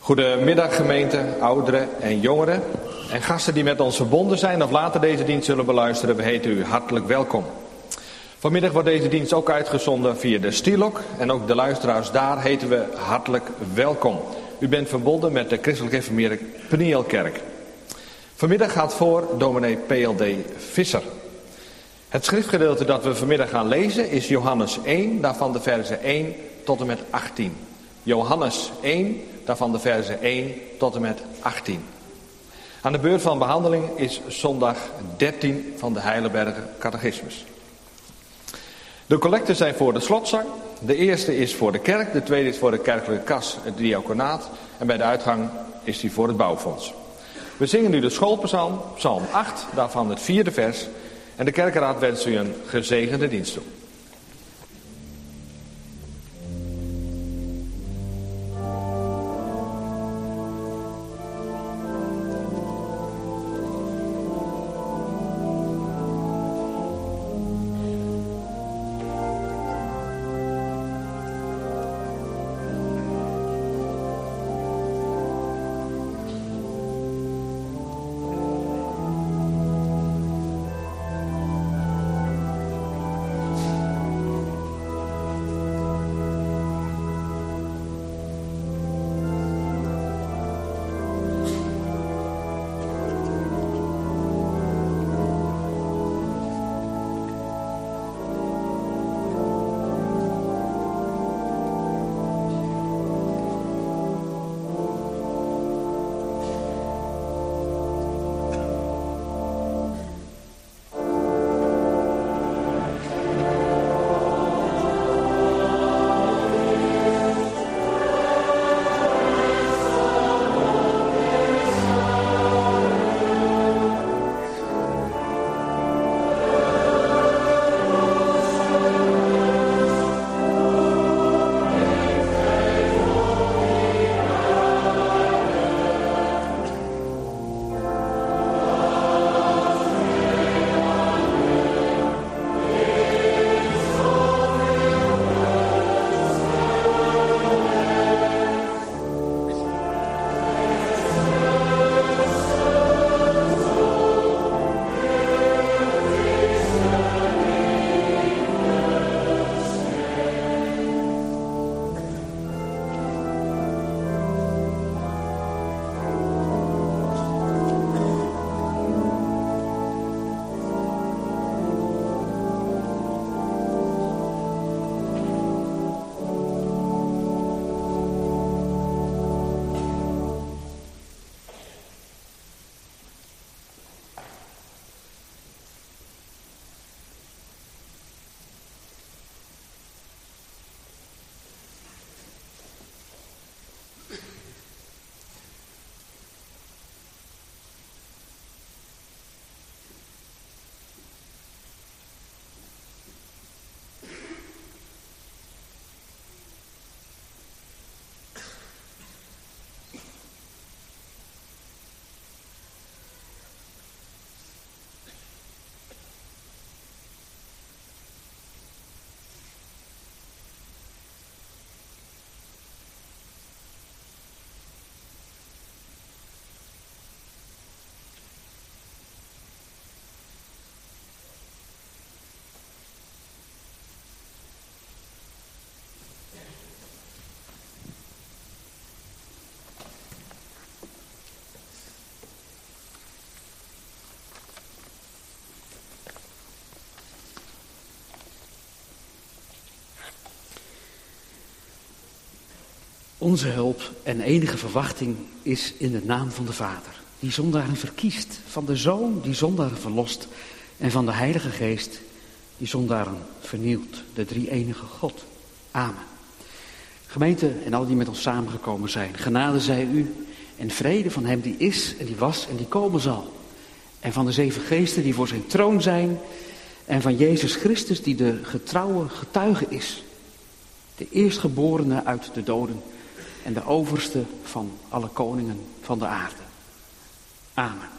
Goedemiddag gemeente, ouderen en jongeren en gasten die met ons verbonden zijn of later deze dienst zullen beluisteren. We heten u hartelijk welkom. Vanmiddag wordt deze dienst ook uitgezonden via de Stielok en ook de luisteraars daar heten we hartelijk welkom. U bent verbonden met de Christelijk Gereformeerde Penielkerk. Vanmiddag gaat voor dominee P.L.D. Visser. Het schriftgedeelte dat we vanmiddag gaan lezen is Johannes 1, daarvan de verzen 1 tot en met 18. Johannes 1, daarvan de verzen 1 tot en met 18. Aan de beurt van behandeling is zondag 13 van de Heidelberger Catechismus. De collecten zijn voor de slotzang. De eerste is voor de kerk, de tweede is voor de kerkelijke kas, het diaconaat. En bij de uitgang is die voor het bouwfonds. We zingen nu de schoolpsalm, psalm 8, daarvan het 4e vers. En de kerkenraad wenst u een gezegende dienst toe. Onze hulp en enige verwachting is in de naam van de Vader, die zondaren verkiest, van de Zoon, die zondaren verlost, en van de Heilige Geest, die zondaren vernieuwt, de drie-enige God. Amen. Gemeente en al die met ons samengekomen zijn, genade zij u en vrede van hem die is en die was en die komen zal. En van de 7 geesten die voor zijn troon zijn en van Jezus Christus die de getrouwe getuige is. De eerstgeborene uit de doden en de overste van alle koningen van de aarde. Amen.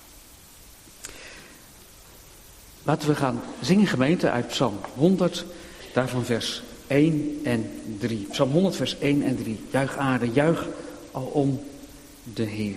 Laten we gaan zingen, gemeente, uit Psalm 100, daarvan vers 1 en 3. Psalm 100, vers 1 en 3. Juich aarde, juich alom de Heer.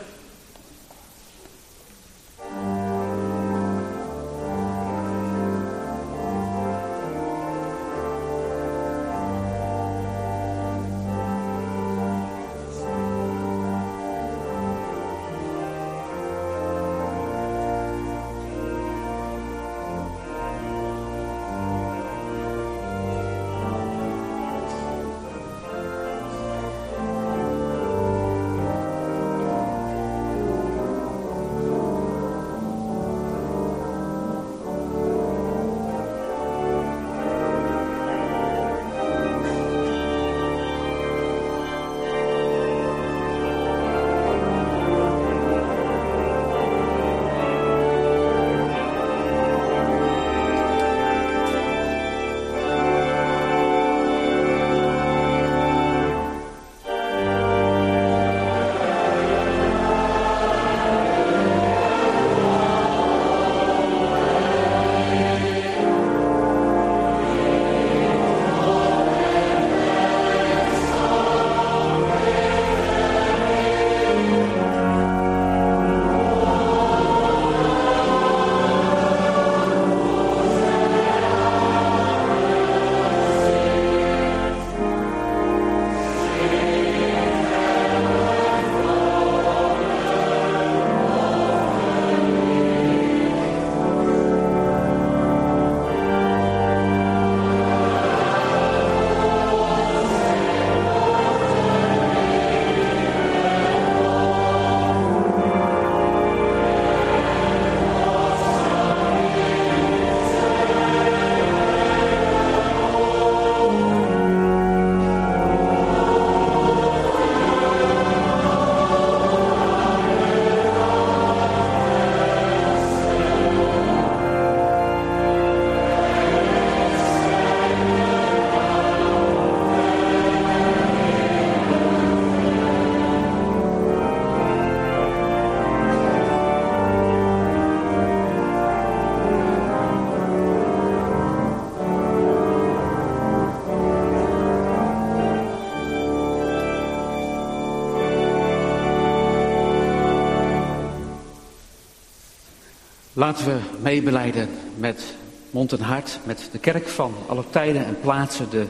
Laten we meebelijden met mond en hart, met de kerk van alle tijden en plaatsen, de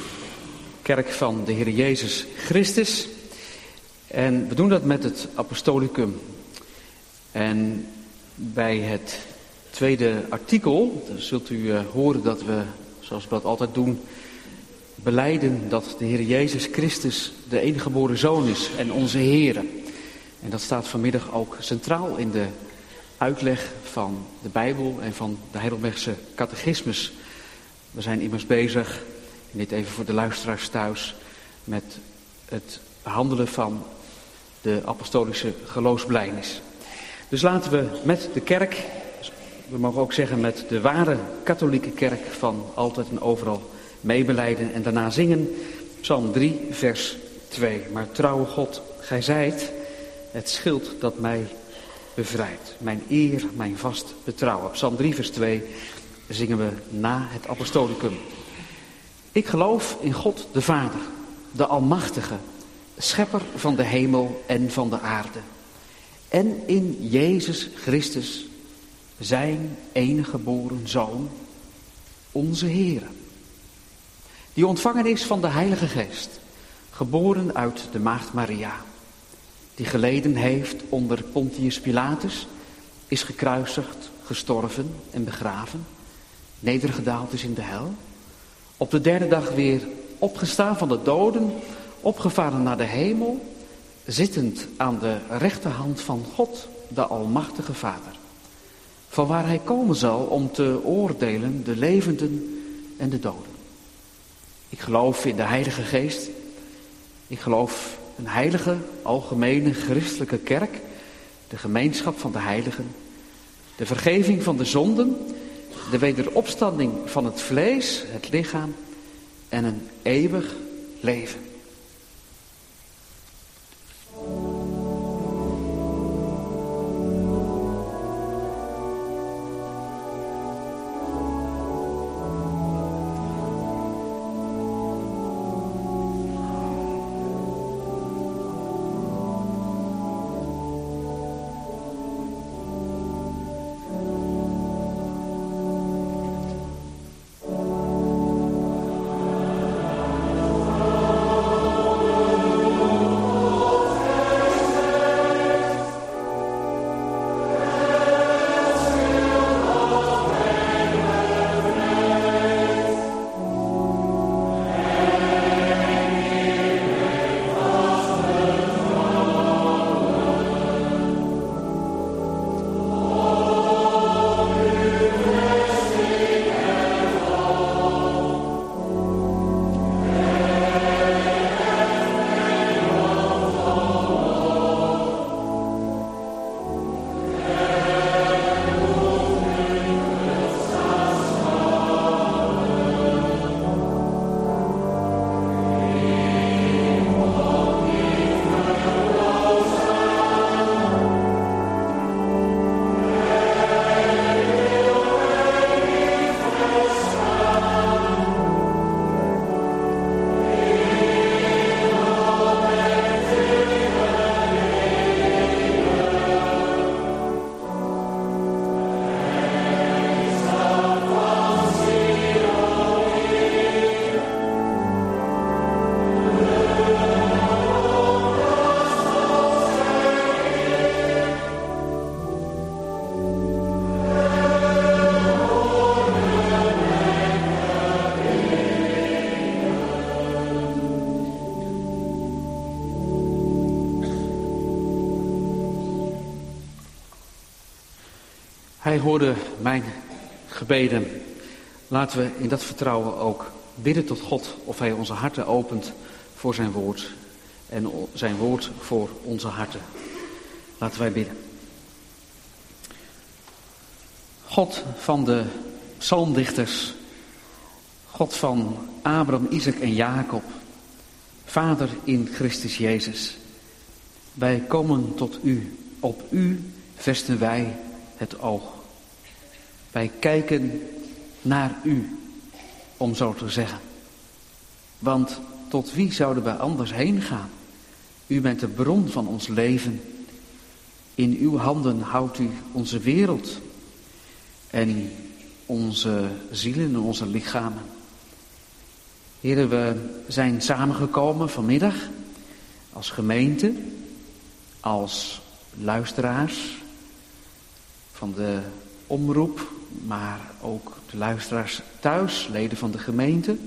kerk van de Heer Jezus Christus. En we doen dat met het apostolicum. En bij het tweede artikel, dan zult u horen dat we, zoals we dat altijd doen, belijden dat de Heer Jezus Christus de enige geboren Zoon is en onze Heer. En dat staat vanmiddag ook centraal in de uitleg van de Bijbel en van de Heidelbergse catechismus. We zijn immers bezig, en dit even voor de luisteraars thuis, met het behandelen van de apostolische geloofsbelijdenis. Dus laten we met de kerk, we mogen ook zeggen met de ware katholieke kerk van altijd en overal meebelijden en daarna zingen Psalm 3 vers 2. Maar trouwe God, gij zijt het schild dat mij bevrijdt. Mijn eer, mijn vast betrouwen. Psalm 3 vers 2 zingen we na het apostolicum. Ik geloof in God de Vader, de Almachtige, schepper van de hemel en van de aarde. En in Jezus Christus, zijn enige geboren Zoon, onze Heer. Die ontvangen is van de Heilige Geest, geboren uit de Maagd Maria. Die geleden heeft onder Pontius Pilatus, is gekruisigd, gestorven en begraven, nedergedaald is in de hel. Op de derde dag weer opgestaan van de doden, opgevaren naar de hemel, zittend aan de rechterhand van God, de Almachtige Vader. Vanwaar hij komen zal om te oordelen de levenden en de doden. Ik geloof in de Heilige Geest. Ik geloof een heilige, algemene, christelijke kerk, de gemeenschap van de heiligen, de vergeving van de zonden, de wederopstanding van het vlees, het lichaam en een eeuwig leven. Hij hoorde mijn gebeden. Laten we in dat vertrouwen ook bidden tot God of hij onze harten opent voor zijn woord. En zijn woord voor onze harten. Laten wij bidden. God van de psalmdichters. God van Abraham, Isaac en Jacob. Vader in Christus Jezus. Wij komen tot u. Op u vesten wij het oog. Wij kijken naar u, om zo te zeggen. Want tot wie zouden wij anders heen gaan? U bent de bron van ons leven. In uw handen houdt u onze wereld en onze zielen en onze lichamen. Heren, we zijn samengekomen vanmiddag als gemeente, als luisteraars van de omroep, maar ook de luisteraars thuis, leden van de gemeente.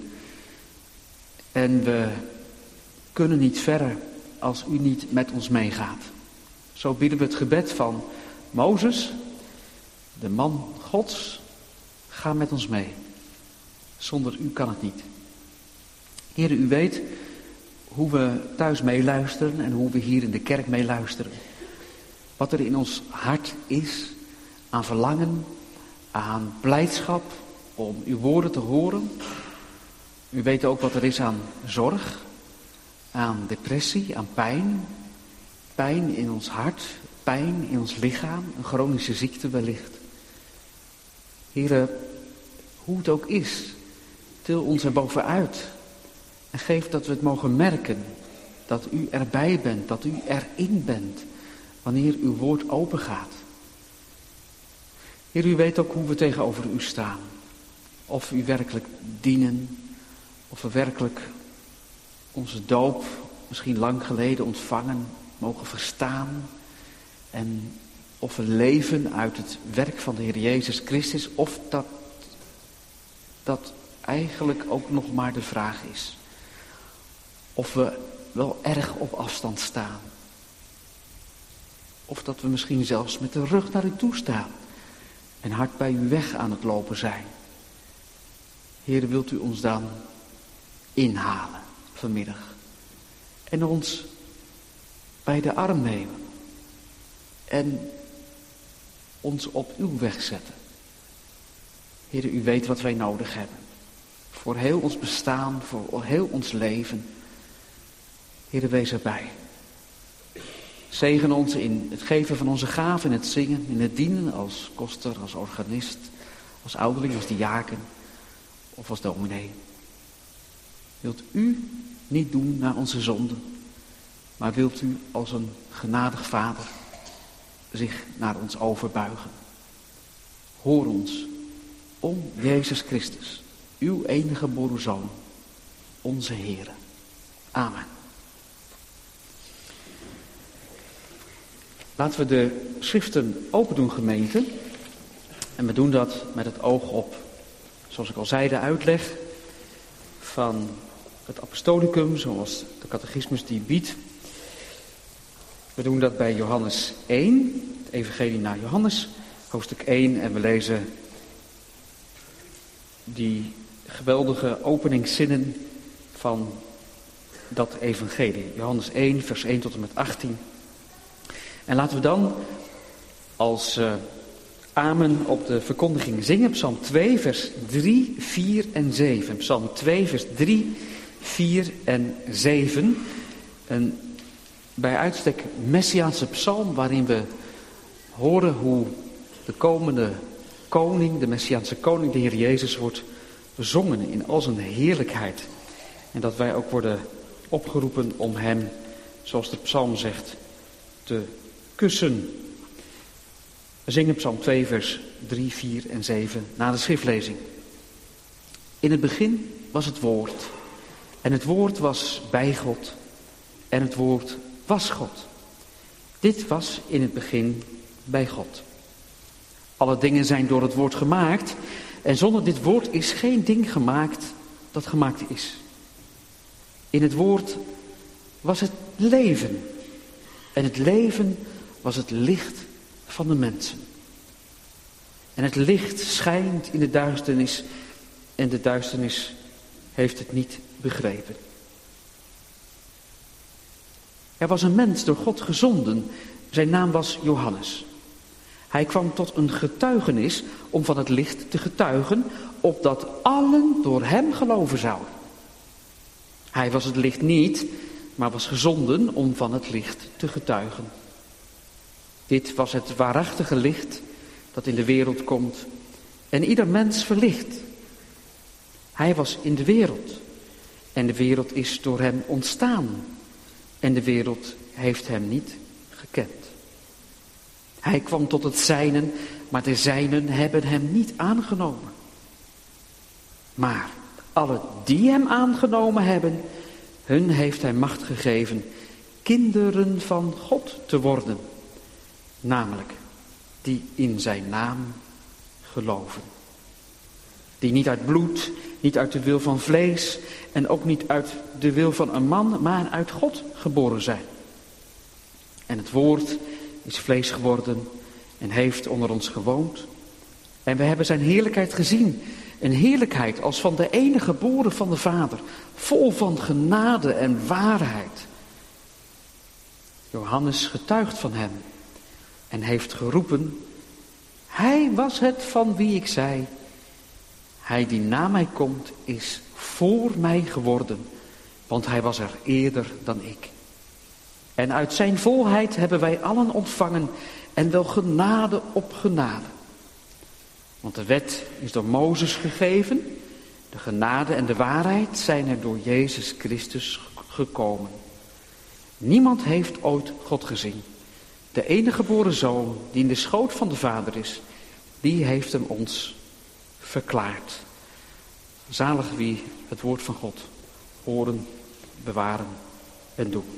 En we kunnen niet verder als u niet met ons meegaat. Zo bidden we het gebed van Mozes, de man Gods, ga met ons mee. Zonder u kan het niet. Heere, u weet hoe we thuis meeluisteren en hoe we hier in de kerk meeluisteren. Wat er in ons hart is aan verlangen, aan blijdschap om uw woorden te horen. U weet ook wat er is aan zorg, aan depressie, aan pijn. Pijn in ons hart, pijn in ons lichaam, een chronische ziekte wellicht. Heere, hoe het ook is, til ons er bovenuit. En geef dat we het mogen merken, dat u erbij bent, dat u erin bent, wanneer uw woord open gaat. Heer, u weet ook hoe we tegenover u staan. Of u werkelijk dienen, of we werkelijk onze doop, misschien lang geleden ontvangen, mogen verstaan. En of we leven uit het werk van de Heer Jezus Christus, of dat eigenlijk ook nog maar de vraag is. Of we wel erg op afstand staan. Of dat we misschien zelfs met de rug naar u toe staan. En hard bij u weg aan het lopen zijn. Heer, wilt u ons dan inhalen vanmiddag. En ons bij de arm nemen. En ons op uw weg zetten. Heer, u weet wat wij nodig hebben. Voor heel ons bestaan, voor heel ons leven. Heer, wees erbij. Zegen ons in het geven van onze gaven, in het zingen, in het dienen als koster, als organist, als ouderling, als diaken of als dominee. Wilt u niet doen naar onze zonden, maar wilt u als een genadig vader zich naar ons overbuigen. Hoor ons om Jezus Christus, uw enige geboren Zoon, onze Heere. Amen. Laten we de schriften open doen, gemeente. En we doen dat met het oog op, zoals ik al zei, de uitleg van het apostolicum, zoals de catechismus die biedt. We doen dat bij Johannes 1, het evangelie naar Johannes, hoofdstuk 1. En we lezen die geweldige openingszinnen van dat evangelie. Johannes 1, vers 1 tot en met 18. En laten we dan als amen op de verkondiging zingen. Psalm 2, vers 3, 4 en 7. Psalm 2, vers 3, 4 en 7. Een bij uitstek messiaanse psalm waarin we horen hoe de komende koning, de messiaanse koning, de Heer Jezus, wordt bezongen in al zijn heerlijkheid. En dat wij ook worden opgeroepen om hem, zoals de psalm zegt, te kussen. We zingen Psalm 2, vers 3, 4 en 7 na de schriftlezing. In het begin was het woord. En het woord was bij God. En het woord was God. Dit was in het begin bij God. Alle dingen zijn door het woord gemaakt. En zonder dit woord is geen ding gemaakt dat gemaakt is. In het woord was het leven. En het leven was het licht van de mensen. En het licht schijnt in de duisternis en de duisternis heeft het niet begrepen. Er was een mens door God gezonden. Zijn naam was Johannes. Hij kwam tot een getuigenis om van het licht te getuigen, opdat allen door hem geloven zouden. Hij was het licht niet, maar was gezonden om van het licht te getuigen. Dit was het waarachtige licht dat in de wereld komt en ieder mens verlicht. Hij was in de wereld en de wereld is door hem ontstaan en de wereld heeft hem niet gekend. Hij kwam tot het zijnen, maar de zijnen hebben hem niet aangenomen. Maar alle die hem aangenomen hebben, hun heeft hij macht gegeven kinderen van God te worden. Namelijk die in zijn naam geloven. Die niet uit bloed, niet uit de wil van vlees en ook niet uit de wil van een man, maar uit God geboren zijn. En het woord is vlees geworden en heeft onder ons gewoond. En we hebben zijn heerlijkheid gezien. Een heerlijkheid als van de enige geboren van de Vader. Vol van genade en waarheid. Johannes getuigt van hem. En heeft geroepen. Hij was het van wie ik zei. Hij die na mij komt is voor mij geworden. Want hij was er eerder dan ik. En uit zijn volheid hebben wij allen ontvangen. En wel genade op genade. Want de wet is door Mozes gegeven. De genade en de waarheid zijn er door Jezus Christus gekomen. Niemand heeft ooit God gezien. De enige geboren Zoon die in de schoot van de Vader is, die heeft hem ons verklaard. Zalig wie het woord van God horen, bewaren en doen.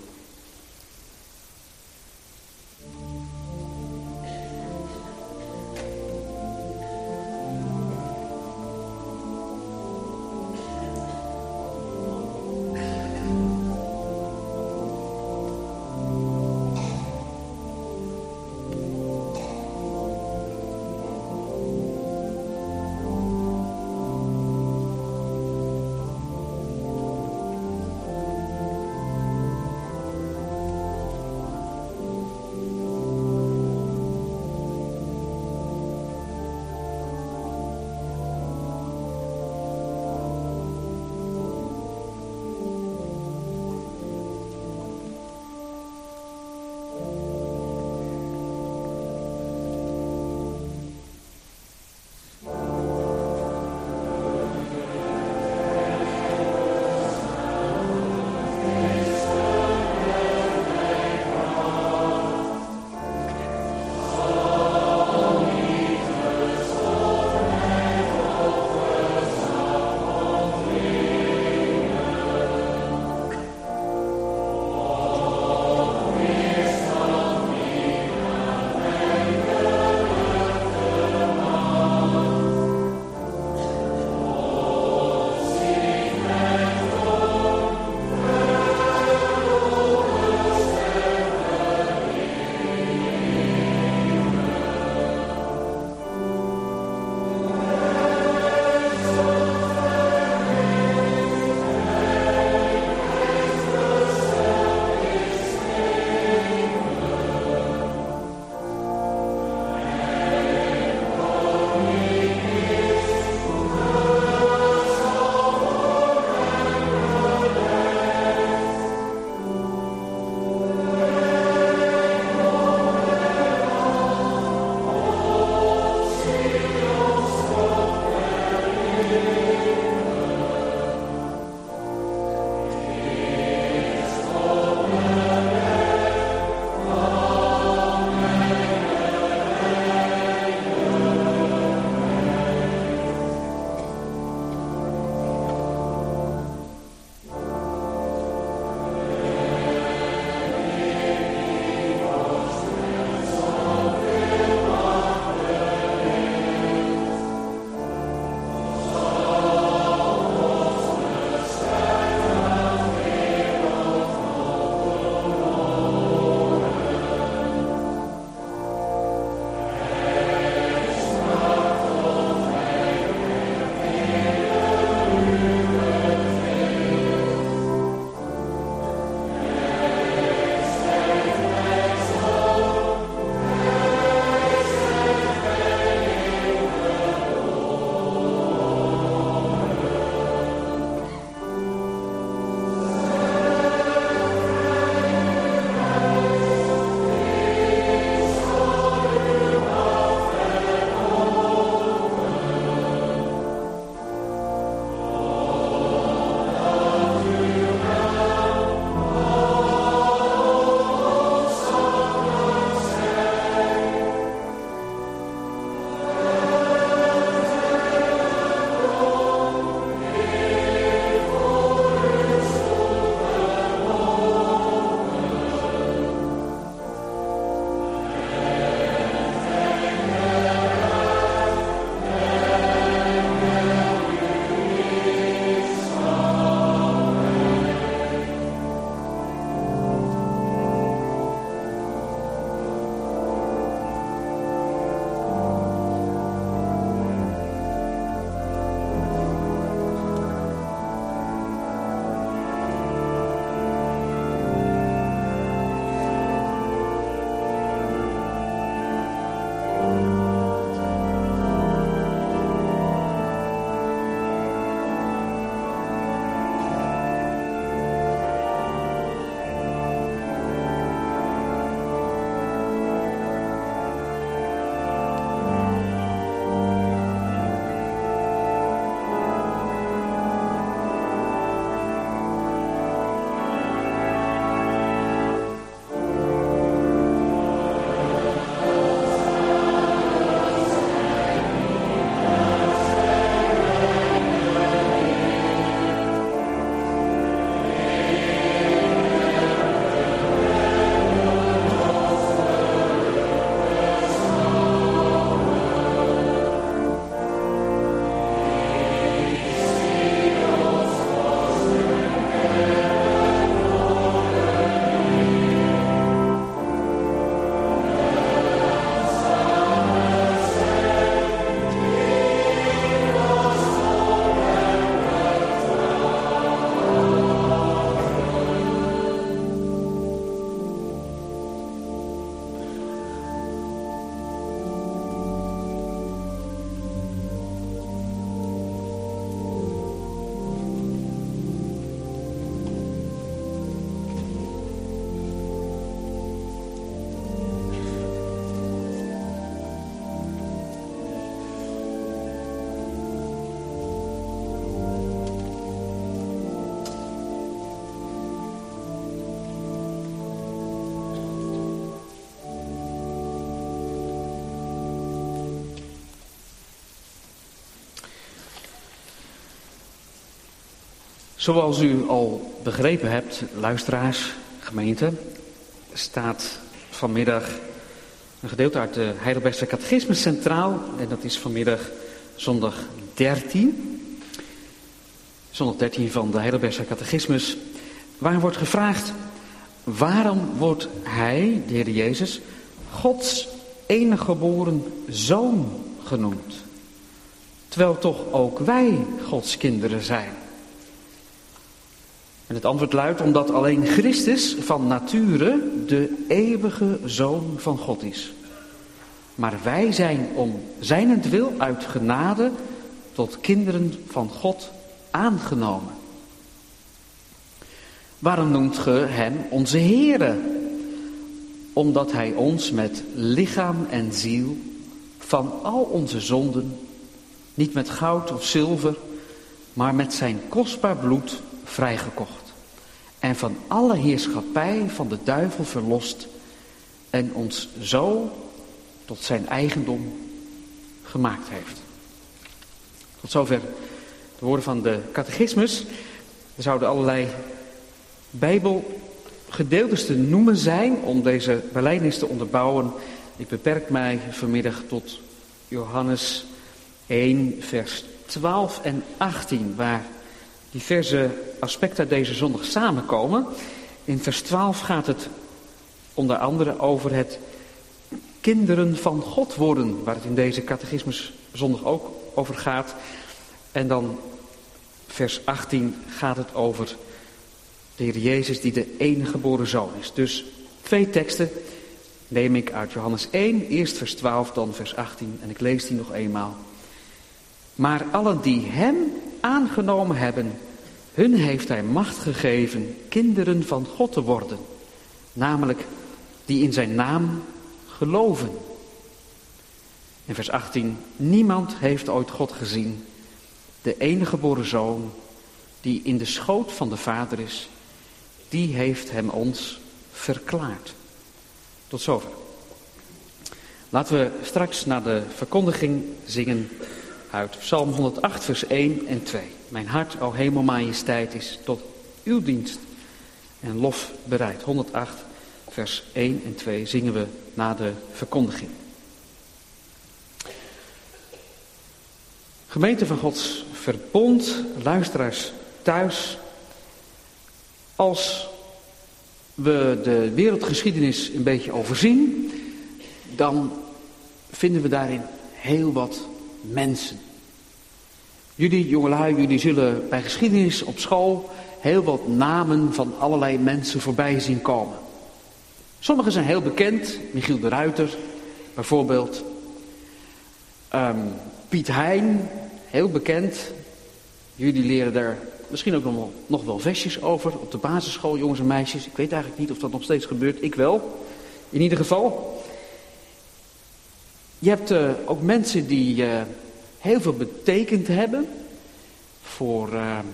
Zoals u al begrepen hebt, luisteraars, gemeente, staat vanmiddag een gedeelte uit de Heidelbergse Catechismus centraal. En dat is vanmiddag zondag 13. Zondag 13 van de Heidelbergse Catechismus. Waar wordt gevraagd, waarom wordt hij, de Heer Jezus, Gods enige geboren Zoon genoemd? Terwijl toch ook wij Gods kinderen zijn. En het antwoord luidt omdat alleen Christus van nature de eeuwige Zoon van God is. Maar wij zijn om zijnentwil uit genade tot kinderen van God aangenomen. Waarom noemt ge hem onze Heere? Omdat hij ons met lichaam en ziel van al onze zonden, niet met goud of zilver, maar met zijn kostbaar bloed vrijgekocht. En van alle heerschappij van de duivel verlost en ons zo tot zijn eigendom gemaakt heeft. Tot zover de woorden van de catechismus. Er zouden allerlei bijbelgedeeltes te noemen zijn om deze belijdenis te onderbouwen. Ik beperk mij vanmiddag tot Johannes 1 vers 12 en 18, waar diverse aspecten uit deze zondag samenkomen. In vers 12 gaat het onder andere over het kinderen van God worden, waar het in deze catechismus zondag ook over gaat. En dan vers 18 gaat het over de Heer Jezus die de enige geboren Zoon is. Dus 2 teksten neem ik uit Johannes 1, eerst vers 12, dan vers 18 en ik lees die nog eenmaal. Maar allen die hem aangenomen hebben, hun heeft hij macht gegeven kinderen van God te worden. Namelijk die in zijn naam geloven. In vers 18, niemand heeft ooit God gezien. De enige geboren Zoon die in de schoot van de Vader is, die heeft hem ons verklaard. Tot zover. Laten we straks naar de verkondiging zingen uit Psalm 108 vers 1 en 2. Mijn hart, o hemelmajesteit, is tot uw dienst en lof bereid. 108 vers 1 en 2 zingen we na de verkondiging. Gemeente van Gods verbond, luisteraars thuis. Als we de wereldgeschiedenis een beetje overzien, dan vinden we daarin heel wat mensen. Jullie jongelui, jullie zullen bij geschiedenis op school heel wat namen van allerlei mensen voorbij zien komen. Sommigen zijn heel bekend, Michiel de Ruiter bijvoorbeeld. Piet Hein, heel bekend. Jullie leren daar misschien ook nog wel versjes over op de basisschool, jongens en meisjes. Ik weet eigenlijk niet of dat nog steeds gebeurt, ik wel. In ieder geval. Je hebt ook mensen die heel veel betekend hebben voor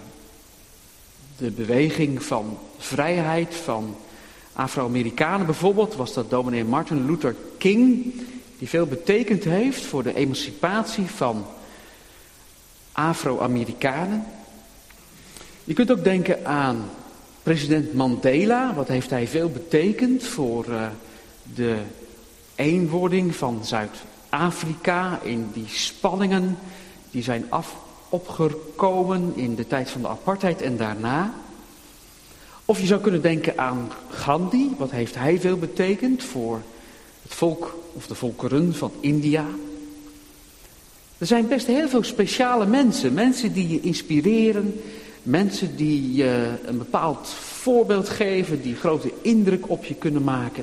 de beweging van vrijheid van Afro-Amerikanen. Bijvoorbeeld was dat dominee Martin Luther King, die veel betekend heeft voor de emancipatie van Afro-Amerikanen. Je kunt ook denken aan president Mandela. Wat heeft hij veel betekend voor de eenwording van Zuid-Afrika in die spanningen die zijn opgekomen in de tijd van de apartheid en daarna. Of je zou kunnen denken aan Gandhi. Wat heeft hij veel betekend voor het volk of de volkeren van India. Er zijn best heel veel speciale mensen. Mensen die je inspireren. Mensen die je een bepaald voorbeeld geven. Die grote indruk op je kunnen maken.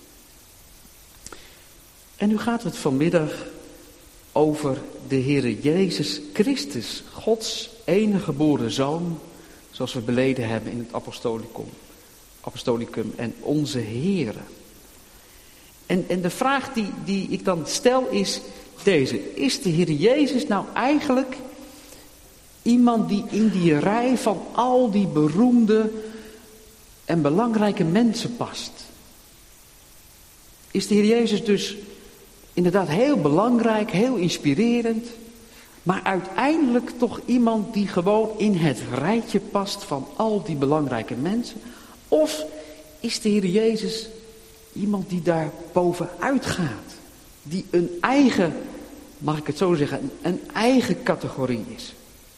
En nu gaat het vanmiddag over de Heere Jezus Christus. Gods enige geboren Zoon. Zoals we beleden hebben in het apostolicum en onze Heere. En de vraag die ik dan stel is deze. Is de Heer Jezus nou eigenlijk iemand die in die rij van al die beroemde en belangrijke mensen past? Is de Heer Jezus dus inderdaad heel belangrijk, heel inspirerend? Maar uiteindelijk toch iemand die gewoon in het rijtje past van al die belangrijke mensen? Of is de Heer Jezus iemand die daar bovenuit gaat? Die een eigen, mag ik het zo zeggen, een eigen categorie is.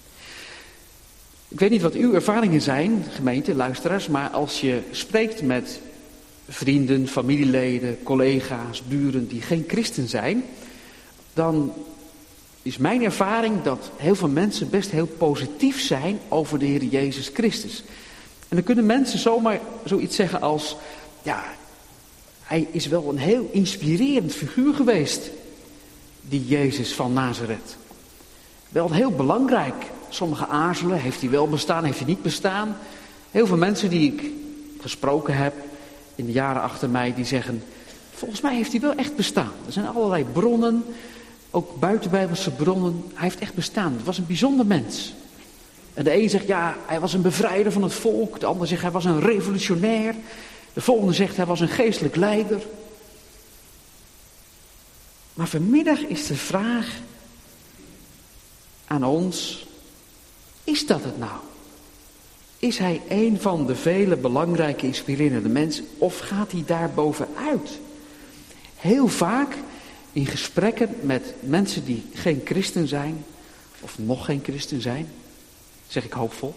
Ik weet niet wat uw ervaringen zijn, gemeente, luisteraars, maar als je spreekt met vrienden, familieleden, collega's, buren die geen christen zijn, dan is mijn ervaring dat heel veel mensen best heel positief zijn over de Heer Jezus Christus. En dan kunnen mensen zomaar zoiets zeggen als, ja, hij is wel een heel inspirerend figuur geweest, die Jezus van Nazareth. Wel heel belangrijk. Sommigen aarzelen, heeft hij wel bestaan, heeft hij niet bestaan. Heel veel mensen die ik gesproken heb in de jaren achter mij, die zeggen, volgens mij heeft hij wel echt bestaan. Er zijn allerlei bronnen, ook buitenbijbelse bronnen. Hij heeft echt bestaan. Het was een bijzonder mens. En de een zegt, ja, hij was een bevrijder van het volk. De ander zegt, hij was een revolutionair. De volgende zegt, hij was een geestelijk leider. Maar vanmiddag is de vraag aan ons, is dat het nou? Is hij een van de vele belangrijke, inspirerende mensen of gaat hij daar bovenuit? Heel vaak in gesprekken met mensen die geen christen zijn, of nog geen christen zijn, zeg ik hoopvol,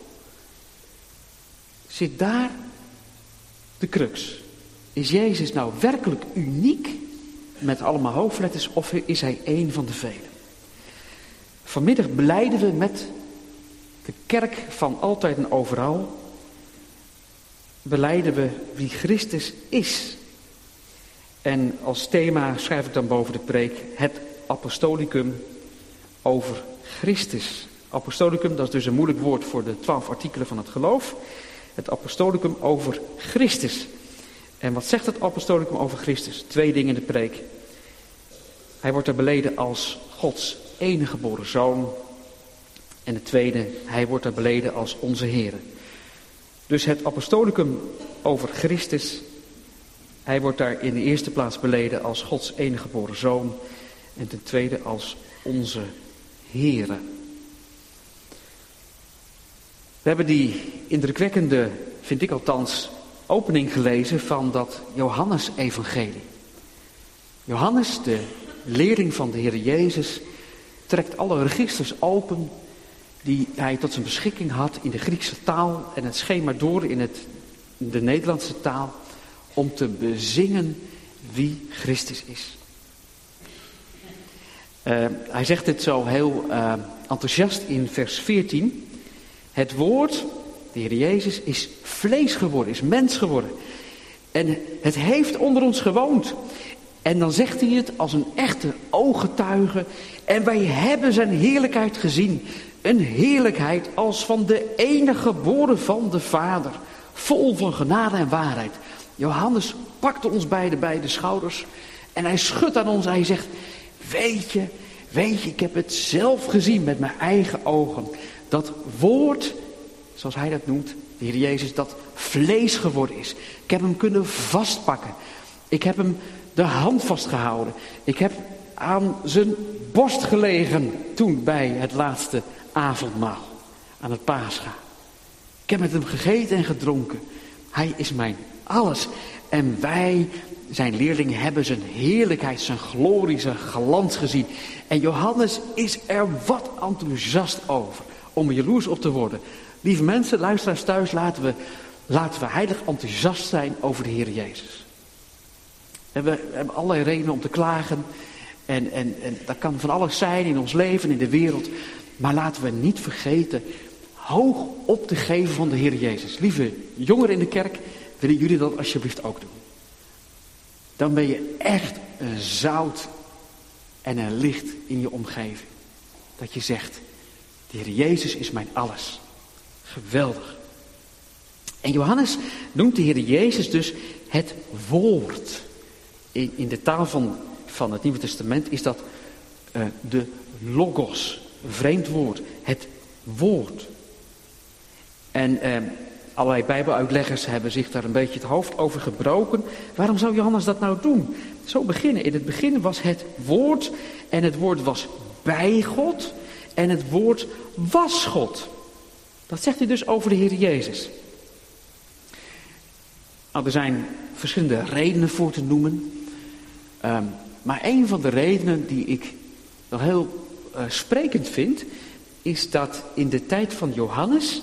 zit daar de crux. Is Jezus nou werkelijk uniek met allemaal hoofdletters of is hij een van de velen? Vanmiddag belijden we met de kerk van altijd en overal, belijden we wie Christus is. En als thema schrijf ik dan boven de preek het apostolicum over Christus. Apostolicum, dat is dus een moeilijk woord voor de 12 artikelen van het geloof. Het apostolicum over Christus. En wat zegt het apostolicum over Christus? 2 dingen in de preek. Hij wordt er beleden als Gods enige geboren zoon. En het tweede, hij wordt er beleden als onze Heer. Dus het apostolicum over Christus, hij wordt daar in de eerste plaats beleden als Gods enige geboren zoon. En ten tweede als onze Heer. We hebben die indrukwekkende, vind ik althans, opening gelezen van dat Johannes-evangelie. Johannes, de leerling van de Heer Jezus, trekt alle registers open die hij tot zijn beschikking had in de Griekse taal en het schema door in de Nederlandse taal om te bezingen wie Christus is. Hij zegt dit zo heel enthousiast in vers 14. Het woord, de Heer Jezus, is vlees geworden, is mens geworden. En het heeft onder ons gewoond. En dan zegt hij het als een echte ooggetuige. En wij hebben zijn heerlijkheid gezien. Een heerlijkheid als van de enige geboren van de Vader. Vol van genade en waarheid. Johannes pakte ons beiden bij de schouders. En hij schudt aan ons en hij zegt, weet je, ik heb het zelf gezien met mijn eigen ogen. Dat woord, zoals hij dat noemt, de Heer Jezus, dat vlees geworden is. Ik heb hem kunnen vastpakken. Ik heb hem de hand vastgehouden. Ik heb aan zijn borst gelegen toen bij het laatste avondmaal. Aan het Pascha. Ik heb met hem gegeten en gedronken. Hij is mijn alles. En wij, zijn leerlingen, hebben zijn heerlijkheid, zijn glorie, zijn glans gezien. En Johannes is er wat enthousiast over. Om er jaloers op te worden. Lieve mensen, luisteraars thuis, laten we heilig enthousiast zijn over de Heer Jezus. En we hebben allerlei redenen om te klagen. En dat kan van alles zijn in ons leven, in de wereld. Maar laten we niet vergeten hoog op te geven van de Heer Jezus. Lieve jongeren in de kerk, willen jullie dat alsjeblieft ook doen. Dan ben je echt een zout en een licht in je omgeving. Dat je zegt, de Heer Jezus is mijn alles. Geweldig. En Johannes noemt de Heer Jezus dus het woord. In de taal van het Nieuwe Testament is dat de logos. Een vreemd woord. Het woord. En allerlei bijbeluitleggers hebben zich daar een beetje het hoofd over gebroken. Waarom zou Johannes dat nou doen? Zo beginnen. In het begin was het woord. En het woord was bij God. En het woord was God. Dat zegt hij dus over de Heer Jezus. Nou, er zijn verschillende redenen voor te noemen. Maar een van de redenen die ik wel heel sprekend vind, is dat in de tijd van Johannes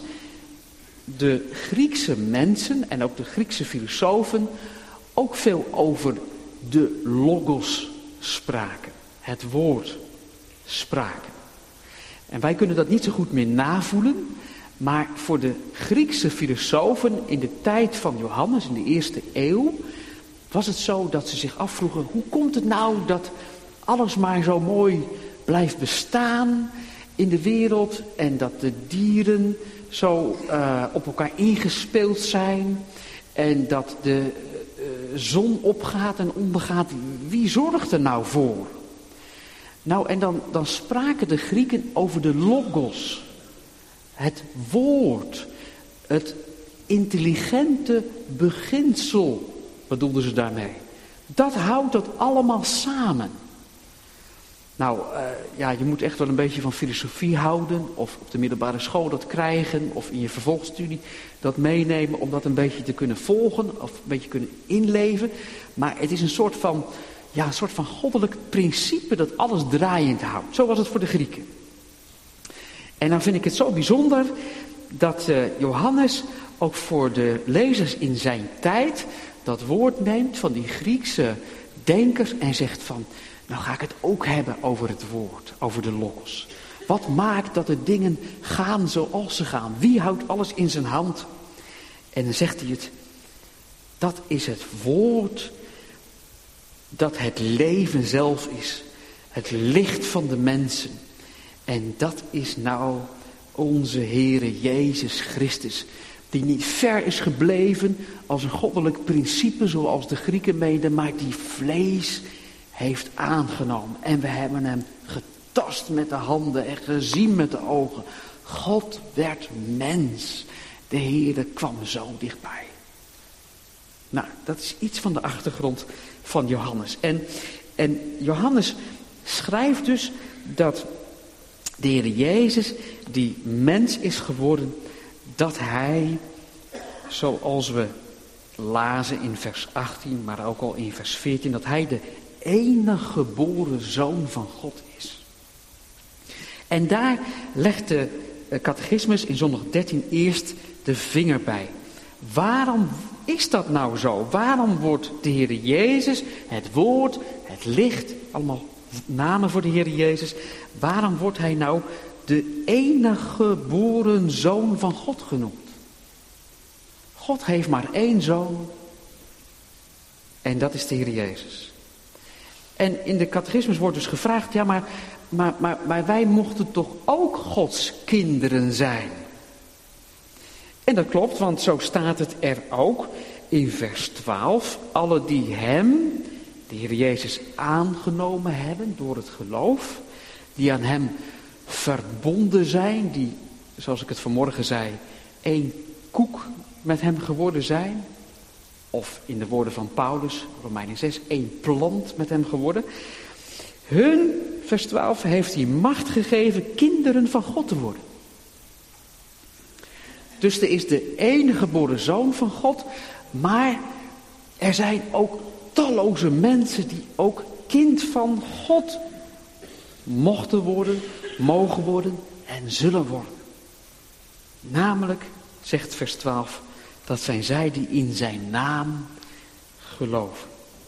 de Griekse mensen en ook de Griekse filosofen ook veel over de logos spraken. Het woord spraken. En wij kunnen dat niet zo goed meer navoelen, maar voor de Griekse filosofen in de tijd van Johannes, in de eerste eeuw, was het zo dat ze zich afvroegen, hoe komt het nou dat alles maar zo mooi blijft bestaan in de wereld en dat de dieren zo op elkaar ingespeeld zijn en dat de zon opgaat en ondergaat. Wie zorgt er nou voor? Nou, en dan spraken de Grieken over de logos. Het woord. Het intelligente beginsel, bedoelden ze daarmee. Dat houdt dat allemaal samen. Nou, je moet echt wel een beetje van filosofie houden, of op de middelbare school dat krijgen, of in je vervolgstudie dat meenemen, om dat een beetje te kunnen volgen, of een beetje kunnen inleven. Maar het is een soort van goddelijk principe dat alles draaiend houdt. Zo was het voor de Grieken. En dan vind ik het zo bijzonder dat Johannes ook voor de lezers in zijn tijd dat woord neemt van die Griekse denkers en zegt van, nou ga ik het ook hebben over het woord, over de logos. Wat maakt dat de dingen gaan zoals ze gaan? Wie houdt alles in zijn hand? En dan zegt hij het, dat is het woord dat het leven zelf is. Het licht van de mensen. En dat is nou onze Heere Jezus Christus. Die niet ver is gebleven als een goddelijk principe zoals de Grieken meenden, maar die vlees heeft aangenomen. En we hebben hem getast met de handen en gezien met de ogen. God werd mens. De Heere kwam zo dichtbij. Nou, dat is iets van de achtergrond van Johannes. En Johannes schrijft dus dat de Heere Jezus, die mens is geworden, dat hij, zoals we lazen in vers 18, maar ook al in vers 14, dat hij de enige geboren zoon van God is. En daar legt de catechismus in zondag 13 eerst de vinger bij. Waarom is dat nou zo? Waarom wordt de Heere Jezus, het woord, het licht, allemaal namen voor de Heere Jezus, waarom wordt hij nou de enige geboren zoon van God genoemd? God heeft maar één zoon en dat is de Heere Jezus. En in de catechismus wordt dus gevraagd, ja maar wij mochten toch ook Gods kinderen zijn? En dat klopt, want zo staat het er ook in vers 12. Alle die hem, de Heer Jezus, aangenomen hebben door het geloof, die aan hem verbonden zijn, die, zoals ik het vanmorgen zei, één koek met hem geworden zijn. Of in de woorden van Paulus, Romeinen 6, één plant met hem geworden. Hun, vers 12, heeft hij macht gegeven kinderen van God te worden. Dus er is de enige geboren zoon van God, maar er zijn ook talloze mensen die ook kind van God mochten worden, mogen worden en zullen worden. Namelijk, zegt vers 12, dat zijn zij die in zijn naam geloven.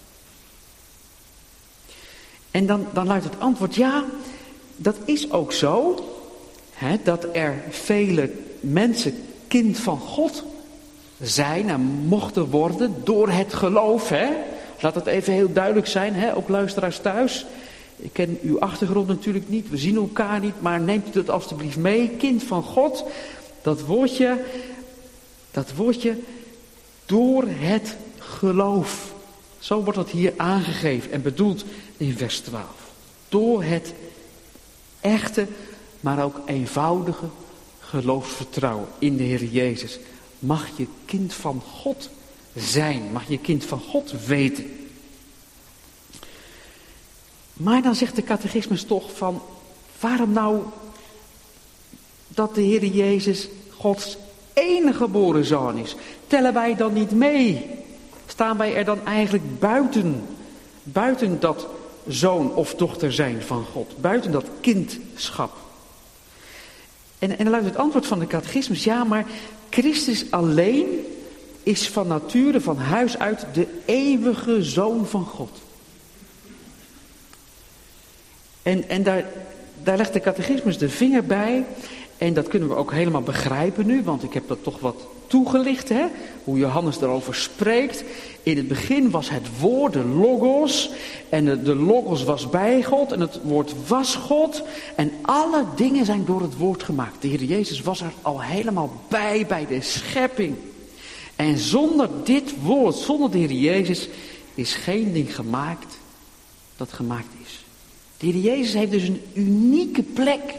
En dan luidt het antwoord, ja, dat is ook zo, dat er vele mensen kind van God zijn en mochten worden door het geloof. Laat het even heel duidelijk zijn, ook luisteraars thuis. Ik ken uw achtergrond natuurlijk niet, we zien elkaar niet, maar neemt u dat alstublieft mee. Kind van God, dat woordje door het geloof. Zo wordt dat hier aangegeven en bedoeld in vers 12. Door het echte, maar ook eenvoudige geloofsvertrouwen in de Heer Jezus mag je kind van God zijn, mag je kind van God weten. Maar dan zegt de catechismus toch van, waarom nou dat de Heer Jezus Gods enige geboren zoon is? Tellen wij dan niet mee? Staan wij er dan eigenlijk buiten? Buiten dat zoon of dochter zijn van God. Buiten dat kindschap. En dan luidt het antwoord van de catechismus: ja, maar Christus alleen is van nature, van huis uit, de eeuwige zoon van God. En daar legt de catechismus de vinger bij. En dat kunnen we ook helemaal begrijpen nu, want ik heb dat toch wat toegelicht, hè? Hoe Johannes daarover spreekt. In het begin was het woord, de logos, en de logos was bij God, en het woord was God. En alle dingen zijn door het woord gemaakt. De Heer Jezus was er al helemaal bij de schepping. En zonder dit woord, zonder de Heer Jezus, is geen ding gemaakt dat gemaakt is. De Heer Jezus heeft dus een unieke plek.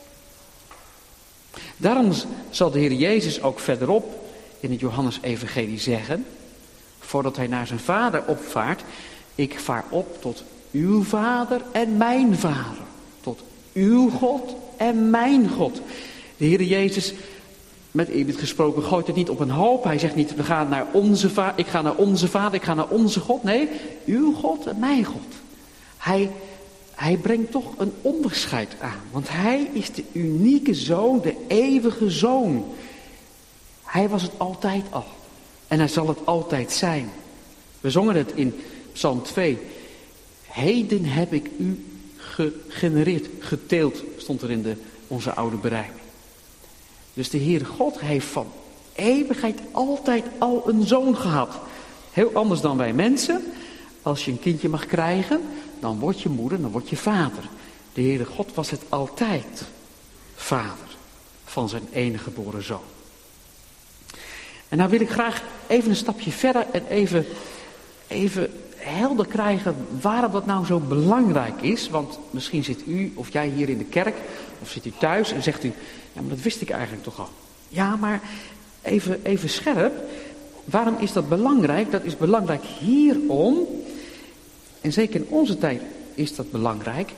Daarom zal de Heer Jezus ook verderop in het Johannes-evangelie zeggen, voordat hij naar zijn vader opvaart: ik vaar op tot uw vader en mijn vader. Tot uw God en mijn God. De Heer Jezus, met eerbied gesproken, gooit het niet op een hoop. Hij zegt niet: we gaan naar onze vader, ik ga naar onze vader, ik ga naar onze God. Nee, uw God en mijn God. Hij brengt toch een onderscheid aan. Want hij is de unieke zoon, de eeuwige zoon. Hij was het altijd al. En hij zal het altijd zijn. We zongen het in Psalm 2. Heden heb ik u gegenereerd. Geteeld stond er in onze oude berijming. Dus de Heere God heeft van eeuwigheid altijd al een zoon gehad. Heel anders dan wij mensen. Als je een kindje mag krijgen, dan word je moeder, dan word je vader. De Heere God was het altijd vader van zijn enige geboren zoon. En nou wil ik graag even een stapje verder en even helder krijgen waarom dat nou zo belangrijk is. Want misschien zit u of jij hier in de kerk of zit u thuis en zegt u: ja, maar dat wist ik eigenlijk toch al. Ja, maar even scherp. Waarom is dat belangrijk? Dat is belangrijk hierom. En zeker in onze tijd is dat belangrijk.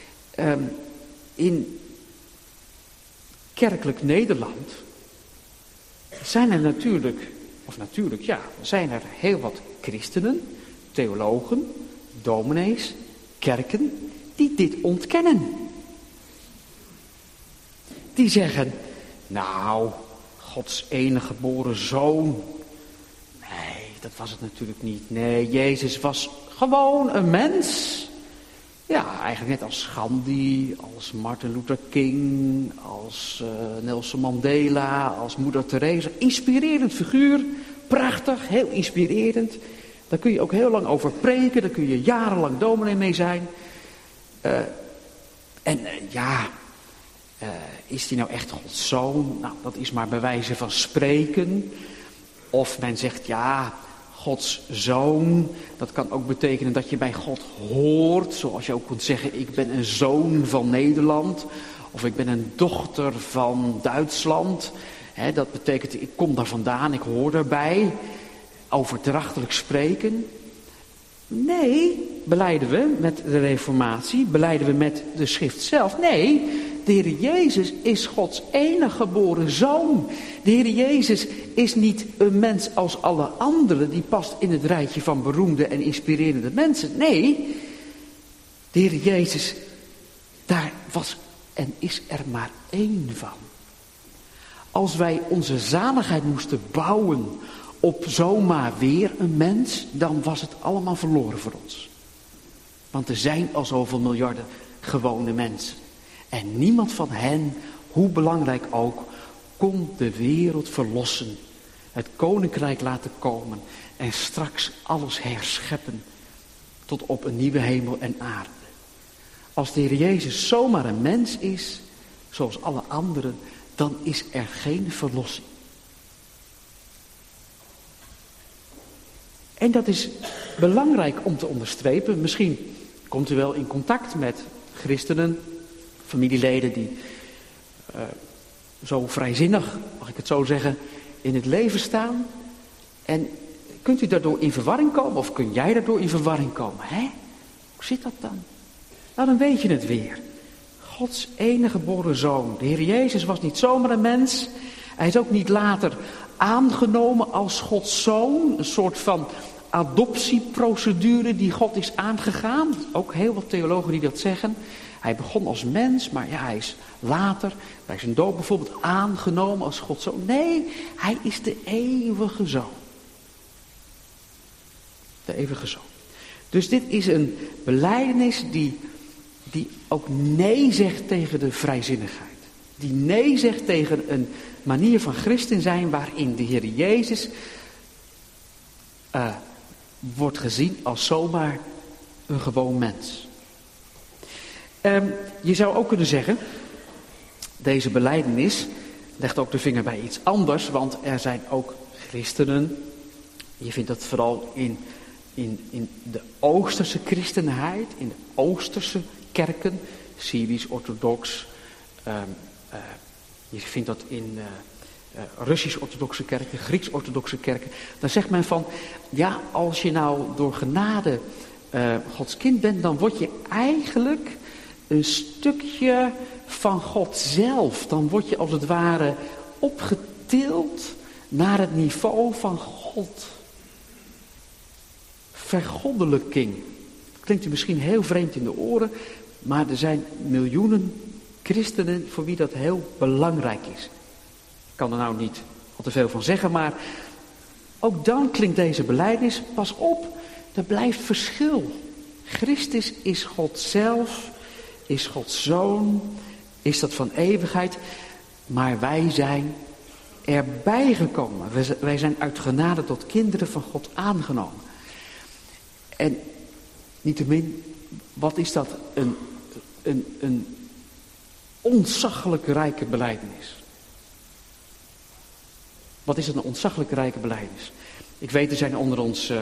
In kerkelijk Nederland zijn er zijn er heel wat christenen, theologen, dominees, kerken die dit ontkennen. Die zeggen: nou, Gods enige geboren zoon. Nee, dat was het natuurlijk niet. Nee, Jezus was gewoon een mens. Ja, eigenlijk net als Gandhi, als Martin Luther King, als Nelson Mandela, als Moeder Teresa. Inspirerend figuur, prachtig, heel inspirerend. Daar kun je ook heel lang over preken, daar kun je jarenlang dominee mee zijn. Is die nou echt Gods zoon? Nou, dat is maar bij wijze van spreken. Of men zegt: ja, Gods zoon, dat kan ook betekenen dat je bij God hoort. Zoals je ook kunt zeggen: ik ben een zoon van Nederland. Of ik ben een dochter van Duitsland. Dat betekent: ik kom daar vandaan, ik hoor daarbij. Overdrachtelijk spreken. Nee, belijden we met de Reformatie, belijden we met de schrift zelf. Nee, de Heer Jezus is Gods enige geboren zoon. De Heer Jezus is niet een mens als alle anderen die past in het rijtje van beroemde en inspirerende mensen. Nee, de Heer Jezus, daar was en is er maar één van. Als wij onze zaligheid moesten bouwen op zomaar weer een mens, dan was het allemaal verloren voor ons. Want er zijn al zoveel miljarden gewone mensen. En niemand van hen, hoe belangrijk ook, kon de wereld verlossen. Het koninkrijk laten komen en straks alles herscheppen tot op een nieuwe hemel en aarde. Als de Heer Jezus zomaar een mens is, zoals alle anderen, dan is er geen verlossing. En dat is belangrijk om te onderstrepen. Misschien komt u wel in contact met christenen, familieleden die zo vrijzinnig, mag ik het zo zeggen, in het leven staan. En kunt u daardoor in verwarring komen of kun jij daardoor in verwarring komen? Hoe zit dat dan? Nou, dan weet je het weer. Gods enige geboren zoon. De Heer Jezus was niet zomaar een mens. Hij is ook niet later aangenomen als Gods zoon. Een soort van adoptieprocedure die God is aangegaan. Ook heel wat theologen die dat zeggen. Hij begon als mens, maar ja, hij is later bij zijn doop bijvoorbeeld aangenomen als Gods zoon. Nee, hij is de eeuwige zoon. De eeuwige zoon. Dus dit is een belijdenis die ook nee zegt tegen de vrijzinnigheid. Die nee zegt tegen een manier van christen zijn waarin de Heer Jezus wordt gezien als zomaar een gewoon mens. Je zou ook kunnen zeggen, deze belijdenis legt ook de vinger bij iets anders, want er zijn ook christenen, je vindt dat vooral in de Oosterse christenheid, in de Oosterse kerken, Syrisch-orthodox, je vindt dat in Russisch-orthodoxe kerken, Grieks-orthodoxe kerken. Dan zegt men van, ja, als je nou door genade Gods kind bent, dan word je eigenlijk een stukje van God zelf. Dan word je als het ware opgetild naar het niveau van God. Vergoddelijking. Klinkt u misschien heel vreemd in de oren, maar er zijn miljoenen christenen voor wie dat heel belangrijk is. Ik kan er nou niet al te veel van zeggen, maar ook dan klinkt deze belijdenis, pas op, er blijft verschil. Christus is God zelf, is Gods zoon, is dat van eeuwigheid, maar wij zijn erbij gekomen. Wij zijn uit genade tot kinderen van God aangenomen. En niettemin, wat is dat een ontzaglijk rijke belijdenis. Wat is het een ontzaglijk rijke belijdenis? Ik weet, er zijn onder ons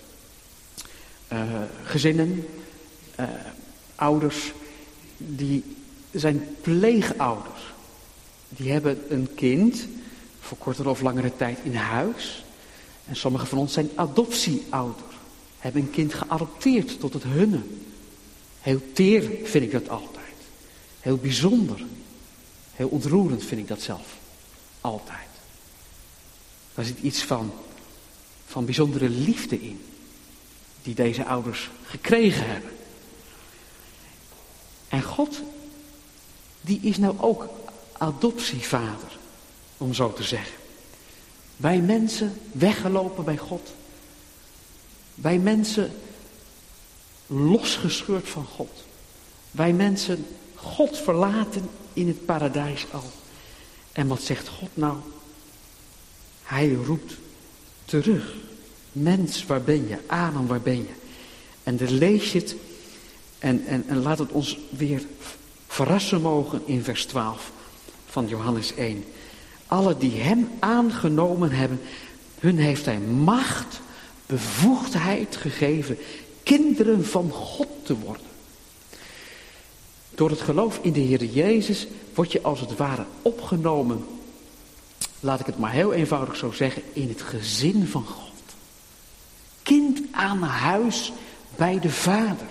gezinnen, ouders, die zijn pleegouders. Die hebben een kind voor kortere of langere tijd in huis. En sommigen van ons zijn adoptieouders. Hebben een kind geadopteerd tot het hunne. Heel teer vind ik dat altijd. Heel bijzonder. Heel ontroerend vind ik dat zelf. Altijd. Daar zit iets van bijzondere liefde in. Die deze ouders gekregen hebben. En God, die is nou ook adoptievader. Om zo te zeggen. Wij mensen weggelopen bij God. Wij mensen losgescheurd van God. Wij mensen God verlaten in het paradijs al. En wat zegt God nou? Hij roept terug. Mens, waar ben je? Adam, waar ben je? En dan lees je het en laat het ons weer verrassen mogen in vers 12 van Johannes 1. Alle die hem aangenomen hebben, hun heeft hij macht, bevoegdheid gegeven, kinderen van God te worden. Door het geloof in de Heer Jezus word je als het ware opgenomen, laat ik het maar heel eenvoudig zo zeggen, in het gezin van God. Kind aan huis bij de Vader.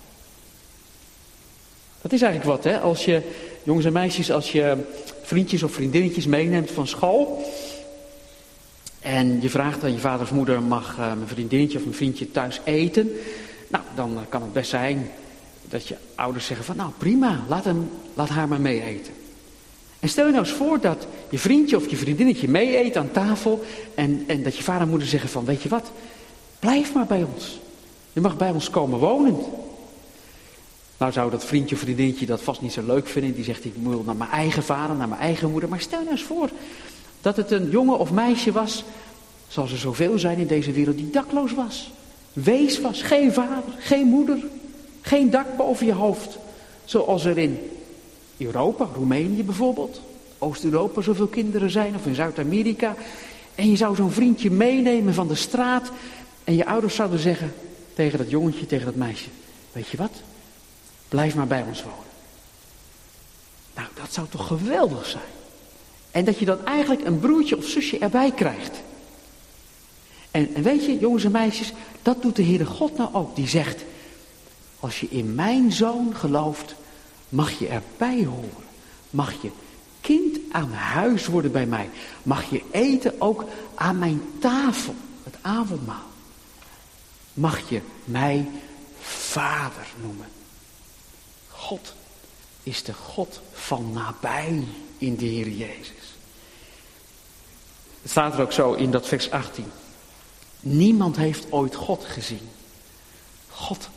Dat is eigenlijk wat, hè? Als je, jongens en meisjes, als je vriendjes of vriendinnetjes meeneemt van school en je vraagt aan je vader of moeder, mag mijn vriendinnetje of mijn vriendje thuis eten? Nou, dan kan het best zijn dat je ouders zeggen van, nou prima, laat haar maar mee eten. En stel je nou eens voor dat je vriendje of je vriendinnetje mee eet aan tafel en dat je vader en moeder zeggen van, weet je wat, blijf maar bij ons. Je mag bij ons komen wonen. Nou zou dat vriendje of vriendinnetje dat vast niet zo leuk vinden. Die zegt, ik wil naar mijn eigen vader, naar mijn eigen moeder. Maar stel je nou eens voor dat het een jongen of meisje was, zoals er zoveel zijn in deze wereld, die dakloos was. Wees was, geen vader, geen moeder, geen dak boven je hoofd. Zoals er in Europa, Roemenië bijvoorbeeld, Oost-Europa zoveel kinderen zijn, of in Zuid-Amerika. En je zou zo'n vriendje meenemen van de straat en je ouders zouden zeggen tegen dat jongetje, tegen dat meisje, weet je wat? Blijf maar bij ons wonen. Nou, dat zou toch geweldig zijn. En dat je dan eigenlijk een broertje of zusje erbij krijgt. En weet je, jongens en meisjes, dat doet de Heere God nou ook. Die zegt, als je in mijn zoon gelooft, Mag je erbij horen? Mag je kind aan huis worden bij mij? Mag je eten ook aan mijn tafel, het avondmaal? Mag je mij vader noemen? God is de God van nabij in de Heer Jezus. Het staat er ook zo in dat vers 18. Niemand heeft ooit God gezien. God.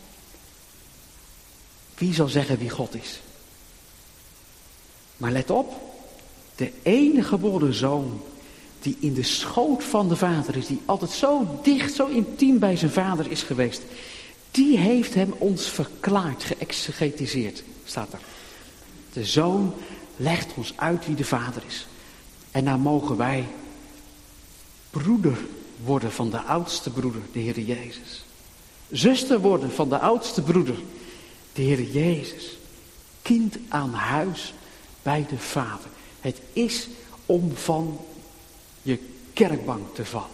Wie zal zeggen wie God is? Maar let op, de enige geboren zoon die in de schoot van de vader is, die altijd zo dicht, zo intiem bij zijn vader is geweest, die heeft hem ons verklaard, geëxegetiseerd, staat er. De zoon legt ons uit wie de vader is. En nou mogen wij broeder worden van de oudste broeder, de Heer Jezus. Zuster worden van de oudste broeder, de Heer Jezus. Kind aan huis bij de Vader. Het is om van je kerkbank te vallen.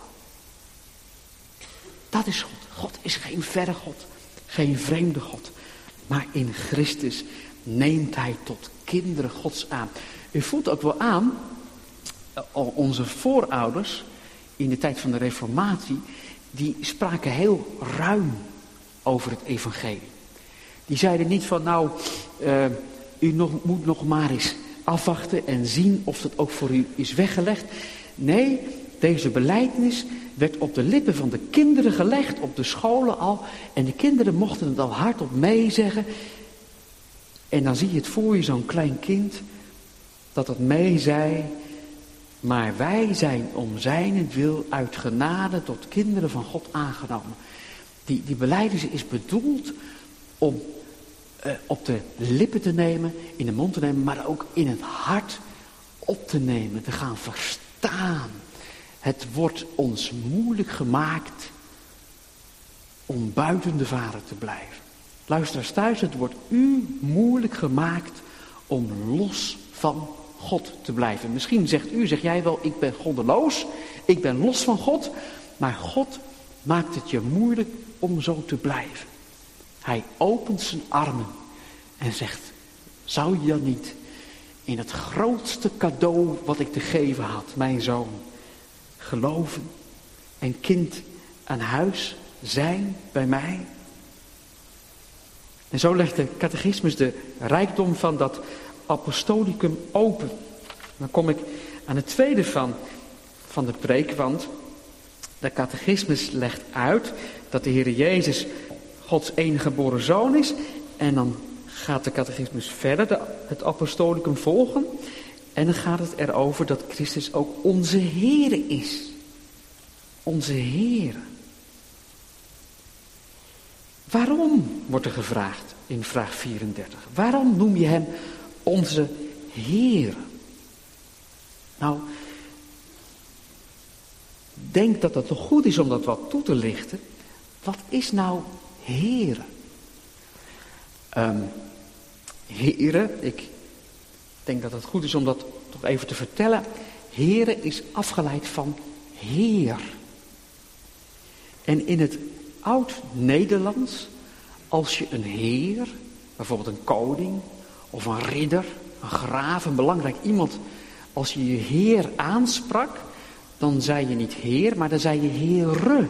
Dat is God. God is geen verre God, geen vreemde God. Maar in Christus neemt hij tot kinderen Gods aan. U voelt ook wel aan, onze voorouders in de tijd van de Reformatie, die spraken heel ruim over het evangelie. Die zeiden niet van u moet nog maar eens afwachten en zien of dat ook voor u is weggelegd. Nee, deze belijdenis werd op de lippen van de kinderen gelegd, op de scholen al. En de kinderen mochten het al hardop meezeggen. En dan zie je het voor je, zo'n klein kind, dat het mee zei. Maar wij zijn om zijnentwil uit genade tot kinderen van God aangenomen. Die belijdenis is bedoeld om op de lippen te nemen, in de mond te nemen, maar ook in het hart op te nemen, te gaan verstaan. Het wordt ons moeilijk gemaakt om buiten de Vader te blijven. Luisteraars thuis, het wordt u moeilijk gemaakt om los van God te blijven. Misschien zeg jij wel, ik ben goddeloos, ik ben los van God, maar God maakt het je moeilijk om zo te blijven. Hij opent zijn armen en zegt, zou je dan niet in het grootste cadeau wat ik te geven had, mijn zoon, geloven en kind aan huis zijn bij mij? En zo legt de catechismus de rijkdom van dat apostolicum open. Dan kom ik aan het tweede van de preek, want de catechismus legt uit dat de Heer Jezus Gods enige geboren zoon is. En dan gaat de catechismus verder, het apostolicum volgen. En dan gaat het erover dat Christus ook onze Heere is. Onze Heere. Waarom, wordt er gevraagd in vraag 34. Waarom noem je hem onze Heere? Nou, denk dat het toch goed is om dat wat toe te lichten. Wat is nou Heere? Heere, ik denk dat het goed is om dat toch even te vertellen. Heere is afgeleid van Heer. En in het Oud-Nederlands, als je een heer, bijvoorbeeld een koning of een ridder, een graaf, een belangrijk iemand, als je je heer aansprak, dan zei je niet heer, maar dan zei je heere.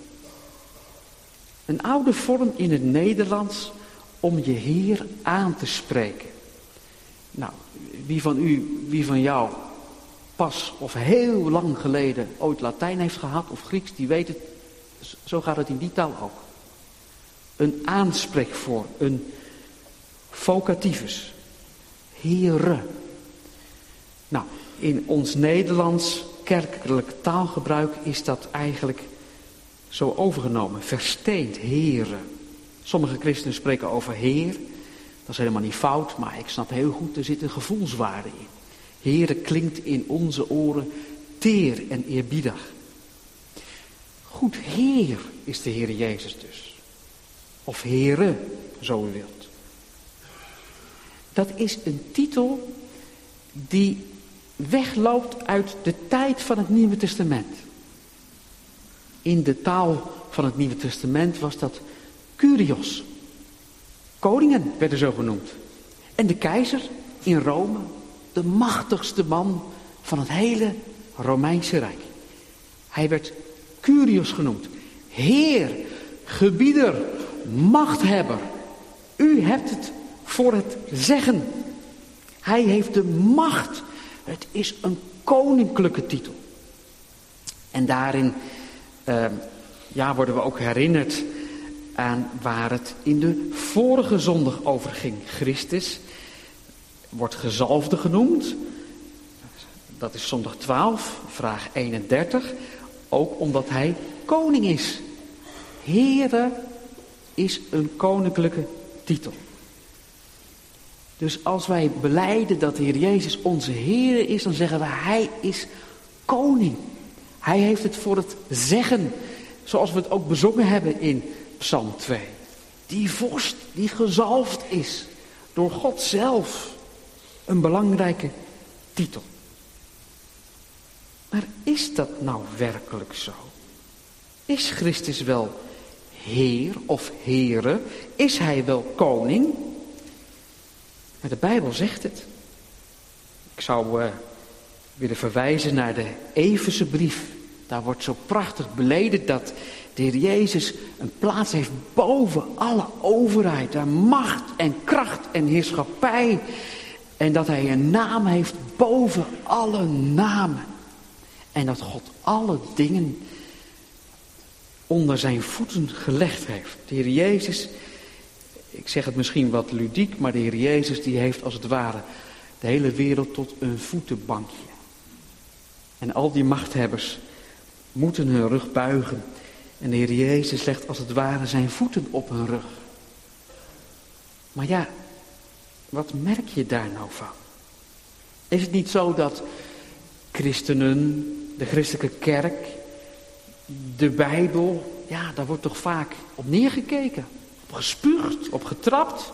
Een oude vorm in het Nederlands om je heer aan te spreken. Nou, wie van jou pas of heel lang geleden ooit Latijn heeft gehad of Grieks, die weet het, zo gaat het in die taal ook. Een aanspreekvorm, een vocativus. Heere. Nou, in ons Nederlands kerkelijk taalgebruik is dat eigenlijk zo overgenomen. Versteend, Heere. Sommige christenen spreken over Heer. Dat is helemaal niet fout, maar ik snap heel goed, er zit een gevoelswaarde in. Heere klinkt in onze oren teer en eerbiedig. Goed, Heer is de Heer Jezus dus. Of Heere, zo u wilt. Dat is een titel die wegloopt uit de tijd van het Nieuwe Testament. In de taal van het Nieuwe Testament was dat Kyrios. Koningen werden zo genoemd. En de keizer in Rome, de machtigste man van het hele Romeinse Rijk. Hij werd Kyrios genoemd. Heer, gebieder, machthebber. U hebt het voor het zeggen. Hij heeft de macht. Het is een koninklijke titel. En daarin worden we ook herinnerd aan waar het in de vorige zondag over ging. Christus wordt gezalfde genoemd. Dat is zondag 12, vraag 31. Ook omdat hij koning is. Heere is een koninklijke titel. Dus als wij belijden dat de Heer Jezus onze Heer is, dan zeggen we hij is koning. Hij heeft het voor het zeggen, zoals we het ook bezongen hebben in Psalm 2. Die vorst die gezalfd is door God zelf. Een belangrijke titel. Maar is dat nou werkelijk zo? Is Christus wel Heer of Heere? Is hij wel koning? Maar de Bijbel zegt het. Ik zou willen verwijzen naar de Efezebrief. Daar wordt zo prachtig beleden dat de Heer Jezus een plaats heeft boven alle overheid. Daar macht en kracht en heerschappij. En dat hij een naam heeft boven alle namen. En dat God alle dingen onder zijn voeten gelegd heeft. De Heer Jezus, ik zeg het misschien wat ludiek, maar de Heer Jezus die heeft als het ware de hele wereld tot een voetenbankje. En al die machthebbers moeten hun rug buigen. En de Heer Jezus legt als het ware zijn voeten op hun rug. Maar ja, wat merk je daar nou van? Is het niet zo dat christenen, de christelijke kerk, de Bijbel, ja, daar wordt toch vaak op neergekeken, op gespuugd, op getrapt?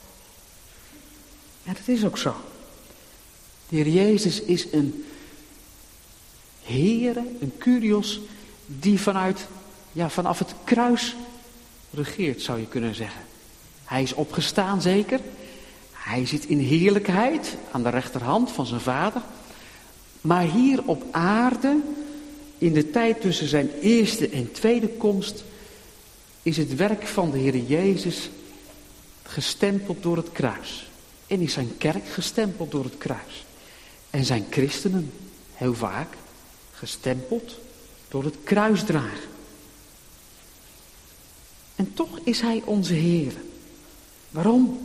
Ja, dat is ook zo. De Heer Jezus is een Heere, een Kyrios, die vanaf het kruis regeert, zou je kunnen zeggen. Hij is opgestaan zeker. Hij zit in heerlijkheid aan de rechterhand van zijn Vader. Maar hier op aarde, in de tijd tussen zijn eerste en tweede komst, is het werk van de Heer Jezus gestempeld door het kruis. En is zijn kerk gestempeld door het kruis. En zijn christenen, heel vaak, gestempeld door het kruisdragen. En toch is hij onze Heer. Waarom?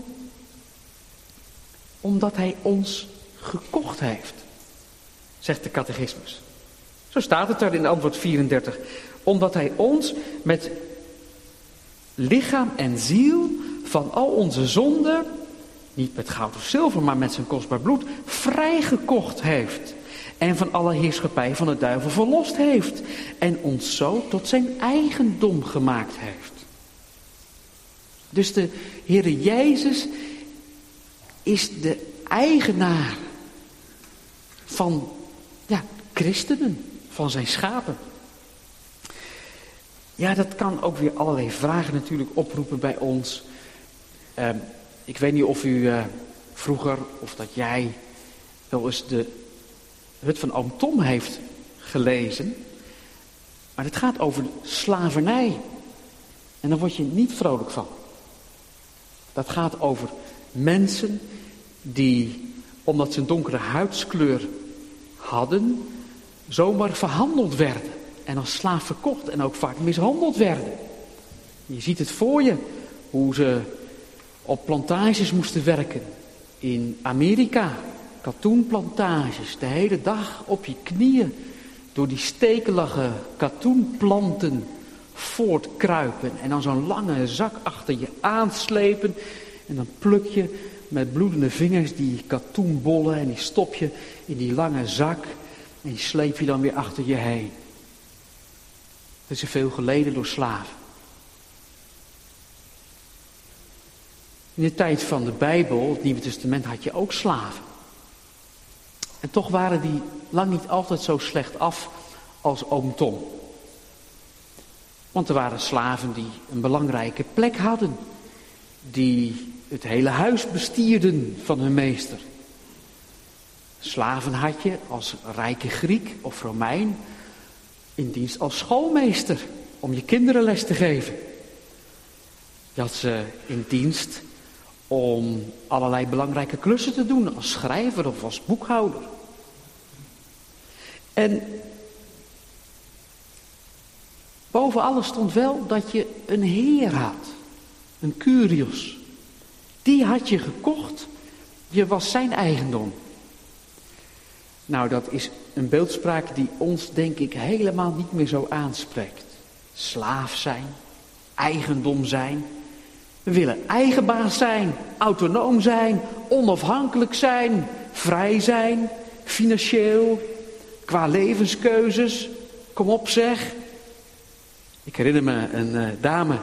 Omdat hij ons gekocht heeft, zegt de catechismus. Zo staat het daar in antwoord 34. Omdat hij ons met lichaam en ziel van al onze zonden, niet met goud of zilver, maar met zijn kostbaar bloed, vrijgekocht heeft. En van alle heerschappij van de duivel verlost heeft. En ons zo tot zijn eigendom gemaakt heeft. Dus de Heere Jezus is de eigenaar van christenen, van zijn schapen. Ja, dat kan ook weer allerlei vragen natuurlijk oproepen bij ons. Ik weet niet of u vroeger, of dat jij wel eens de Hut van Oom Tom heeft gelezen. Maar het gaat over slavernij. En daar word je niet vrolijk van. Dat gaat over mensen die, omdat ze een donkere huidskleur hadden, zomaar verhandeld werden. En als slaaf verkocht en ook vaak mishandeld werden. Je ziet het voor je, hoe ze op plantages moesten werken. In Amerika, katoenplantages, de hele dag op je knieën. Door die stekelige katoenplanten voortkruipen. En dan zo'n lange zak achter je aanslepen. En dan pluk je met bloedende vingers die katoenbollen en die stop je in die lange zak. En die sleep je dan weer achter je heen. Dat is veel geleden door slaven. In de tijd van de Bijbel, het Nieuwe Testament, had je ook slaven. En toch waren die lang niet altijd zo slecht af als oom Tom. Want er waren slaven die een belangrijke plek hadden. Die het hele huis bestierden van hun meester. Slaven had je als rijke Griek of Romein in dienst als schoolmeester om je kinderen les te geven. Je had ze in dienst om allerlei belangrijke klussen te doen als schrijver of als boekhouder. En boven alles stond wel dat je een heer had, een Kyrios. Die had je gekocht, je was zijn eigendom. Nou, dat is een beeldspraak die ons, denk ik, helemaal niet meer zo aanspreekt. Slaaf zijn, eigendom zijn. We willen eigen baas zijn, autonoom zijn, onafhankelijk zijn, vrij zijn, financieel, qua levenskeuzes. Kom op zeg. Ik herinner me een dame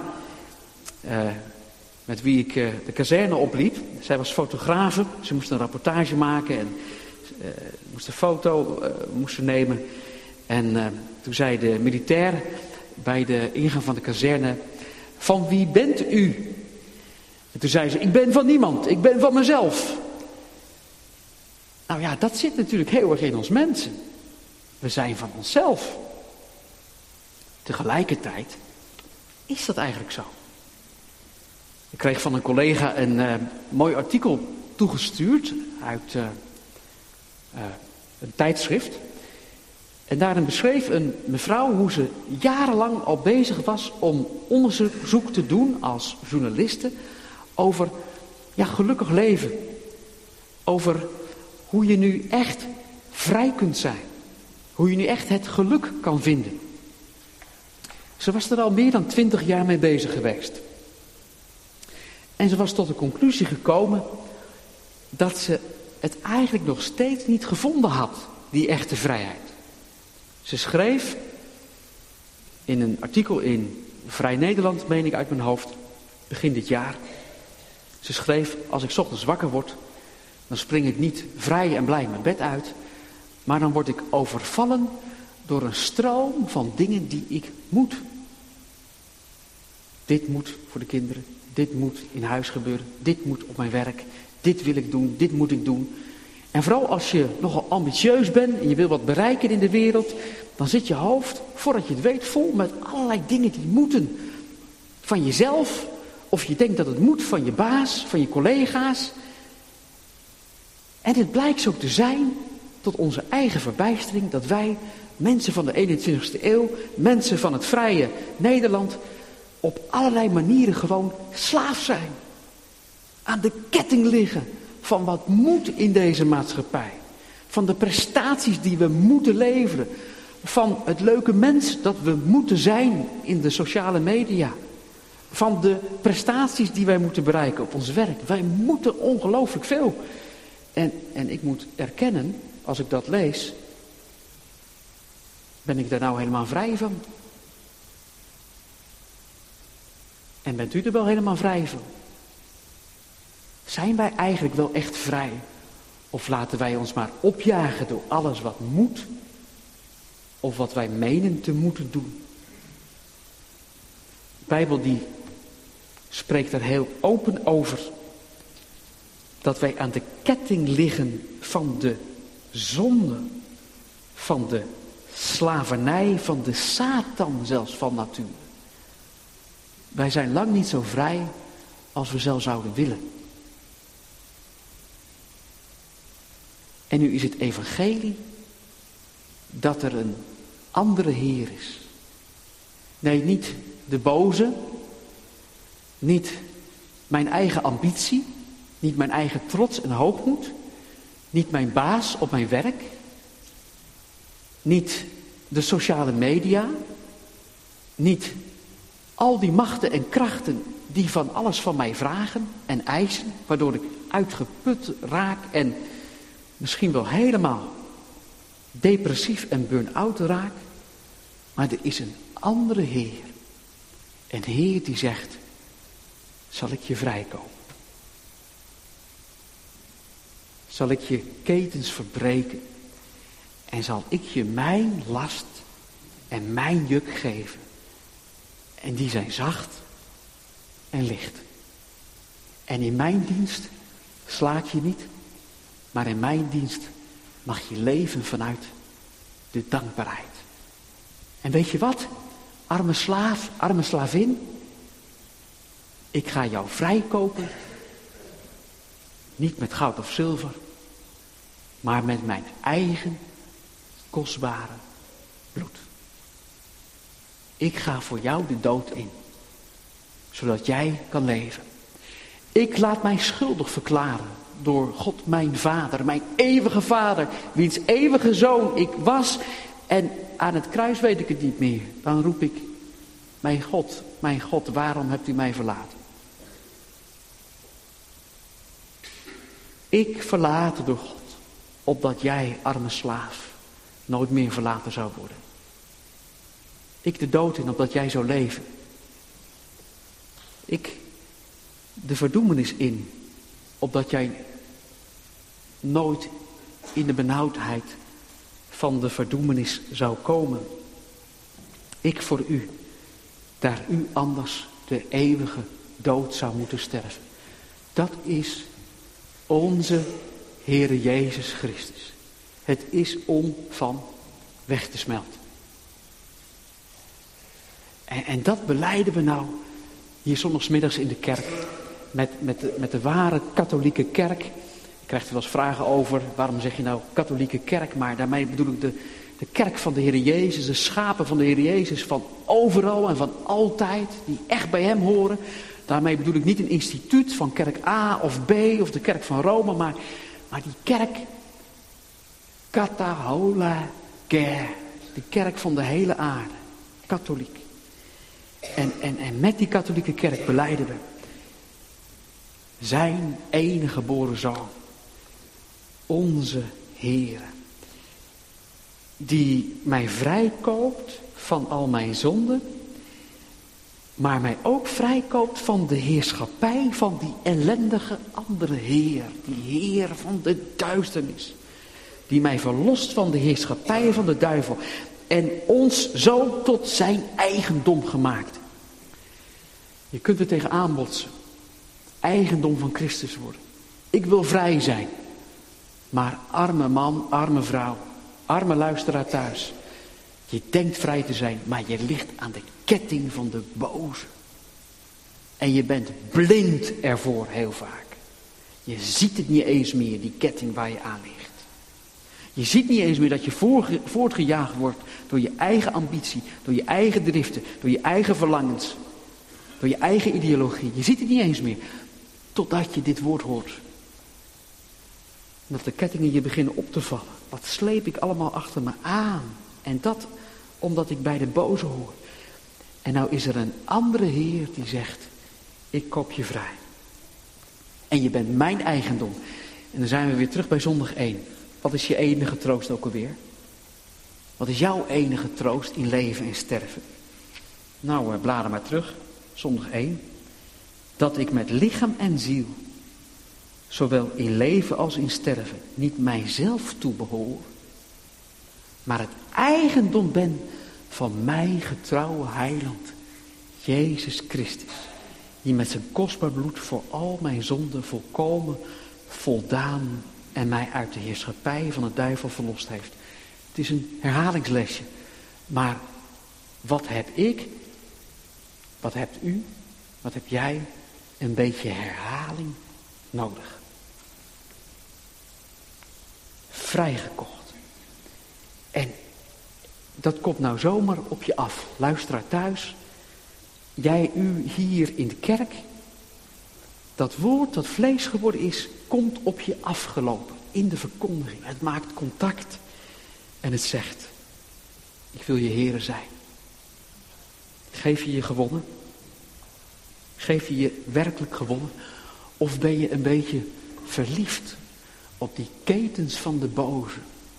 met wie ik de kazerne opliep. Zij was fotografe, ze moest een rapportage maken en moest een foto nemen. En toen zei de militair bij de ingang van de kazerne: van wie bent u? En toen zei ze: ik ben van niemand, ik ben van mezelf. Nou ja, dat zit natuurlijk heel erg in ons mensen. We zijn van onszelf. Tegelijkertijd is dat eigenlijk zo. Ik kreeg van een collega een mooi artikel toegestuurd uit een tijdschrift. En daarin beschreef een mevrouw hoe ze jarenlang al bezig was om onderzoek te doen als journaliste over gelukkig leven. Over hoe je nu echt vrij kunt zijn. Hoe je nu echt het geluk kan vinden. Ze was er al meer dan 20 jaar mee bezig geweest. En ze was tot de conclusie gekomen dat ze het eigenlijk nog steeds niet gevonden had, die echte vrijheid. Ze schreef in een artikel in Vrij Nederland, meen ik uit mijn hoofd, begin dit jaar. Ze schreef: als ik 's ochtends wakker word, dan spring ik niet vrij en blij mijn bed uit, maar dan word ik overvallen door een stroom van dingen die ik moet. Dit moet voor de kinderen, dit moet in huis gebeuren, dit moet op mijn werk, dit wil ik doen, dit moet ik doen. En vooral als je nogal ambitieus bent en je wil wat bereiken in de wereld, dan zit je hoofd, voordat je het weet, vol met allerlei dingen die moeten. Van jezelf, of je denkt dat het moet van je baas, van je collega's. En het blijkt zo te zijn, tot onze eigen verbijstering, dat wij, mensen van de 21ste eeuw, mensen van het vrije Nederland, op allerlei manieren gewoon slaaf zijn. Aan de ketting liggen van wat moet in deze maatschappij. Van de prestaties die we moeten leveren. Van het leuke mens dat we moeten zijn in de sociale media. Van de prestaties die wij moeten bereiken op ons werk. Wij moeten ongelooflijk veel. En ik moet erkennen, als ik dat lees, ben ik daar nou helemaal vrij van? En bent u er wel helemaal vrij van? Zijn wij eigenlijk wel echt vrij? Of laten wij ons maar opjagen door alles wat moet? Of wat wij menen te moeten doen? De Bijbel die spreekt er heel open over. Dat wij aan de ketting liggen van de zonde. Van de slavernij, van de Satan zelfs van natuur. Wij zijn lang niet zo vrij als we zelf zouden willen. En nu is het evangelie dat er een andere Heer is. Nee, niet de boze, niet mijn eigen ambitie, niet mijn eigen trots en hoogmoed, niet mijn baas op mijn werk, niet de sociale media, niet al die machten en krachten die van alles van mij vragen en eisen, waardoor ik uitgeput raak en misschien wel helemaal depressief en burn-out raak. Maar er is een andere Heer. Een Heer die zegt: zal ik je vrijkomen? Zal ik je ketens verbreken? En zal ik je mijn last en mijn juk geven? En die zijn zacht en licht. En in mijn dienst slaat je niet, maar in mijn dienst mag je leven vanuit de dankbaarheid. En weet je wat? Arme slaaf, arme slavin, ik ga jou vrijkopen, niet met goud of zilver, maar met mijn eigen kostbare bloed. Ik ga voor jou de dood in, zodat jij kan leven. Ik laat mij schuldig verklaren door God mijn Vader, mijn eeuwige Vader, wiens eeuwige Zoon ik was. En aan het kruis weet ik het niet meer. Dan roep ik, mijn God, waarom hebt u mij verlaten? Ik verlaten door God, opdat jij, arme slaaf, nooit meer verlaten zou worden. Ik de dood in, opdat jij zou leven. Ik de verdoemenis in, opdat jij nooit in de benauwdheid van de verdoemenis zou komen. Ik voor u, daar u anders de eeuwige dood zou moeten sterven. Dat is onze Heere Jezus Christus. Het is om van weg te smelten. En dat belijden we nou hier zondagsmiddags in de kerk. Met de ware katholieke kerk. Je krijgt er wel eens vragen over, waarom zeg je nou katholieke kerk? Maar daarmee bedoel ik de kerk van de Heer Jezus, de schapen van de Heer Jezus, van overal en van altijd, die echt bij hem horen. Daarmee bedoel ik niet een instituut van kerk A of B of de kerk van Rome, maar die kerk, kata hola ker, de kerk van de hele aarde, katholiek. En met die katholieke kerk belijden we zijn enige geboren Zoon, onze Heere, die mij vrijkoopt van al mijn zonden, maar mij ook vrijkoopt van de heerschappij van die ellendige andere Heer, die Heer van de duisternis, die mij verlost van de heerschappij van de duivel en ons zo tot zijn eigendom gemaakt. Je kunt er tegen aanbotsen. Eigendom van Christus worden. Ik wil vrij zijn. Maar arme man, arme vrouw, arme luisteraar thuis. Je denkt vrij te zijn, maar je ligt aan de ketting van de boze. En je bent blind ervoor heel vaak. Je ziet het niet eens meer, die ketting waar je aan ligt. Je ziet niet eens meer dat je voortgejaagd wordt door je eigen ambitie, door je eigen driften, door je eigen verlangens, door je eigen ideologie. Je ziet het niet eens meer, totdat je dit woord hoort. Dat de kettingen je beginnen op te vallen. Wat sleep ik allemaal achter me aan? En dat omdat ik bij de boze hoor. En nou is er een andere Heer die zegt, ik koop je vrij. En je bent mijn eigendom. En dan zijn we weer terug bij zondag 1. Wat is je enige troost ook alweer? Wat is jouw enige troost in leven en sterven? Nou, blader maar terug. Zondag 1. Dat ik met lichaam en ziel, zowel in leven als in sterven, niet mijzelf toebehoor, maar het eigendom ben van mijn getrouwe heiland, Jezus Christus, die met zijn kostbaar bloed voor al mijn zonden volkomen voldaan en mij uit de heerschappij van de duivel verlost heeft. Het is een herhalingslesje, maar wat heb ik, wat hebt u, wat heb jij, een beetje herhaling nodig. Vrijgekocht. En dat komt nou zomaar op je af. Luisteraar thuis, jij, u hier in de kerk, dat woord dat vlees geworden is, komt op je afgelopen in de verkondiging. Het maakt contact en het zegt, ik wil je Heere zijn. Geef je je gewonnen? Geef je je werkelijk gewonnen? Of ben je een beetje verliefd op die ketens van de boze?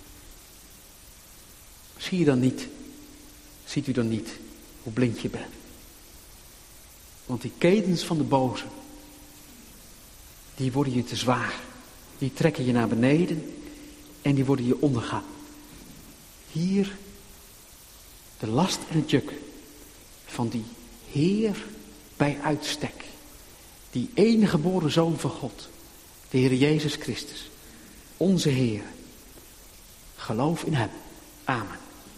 Ziet u dan niet hoe blind je bent? Want die ketens van de boze, die worden je te zwaar. Die trekken je naar beneden en die worden je ondergaan. Hier de last en het juk van die Heer bij uitstek. die enige geboren Zoon van God, de Heer Jezus Christus, onze Heer. Geloof in Hem. Amen.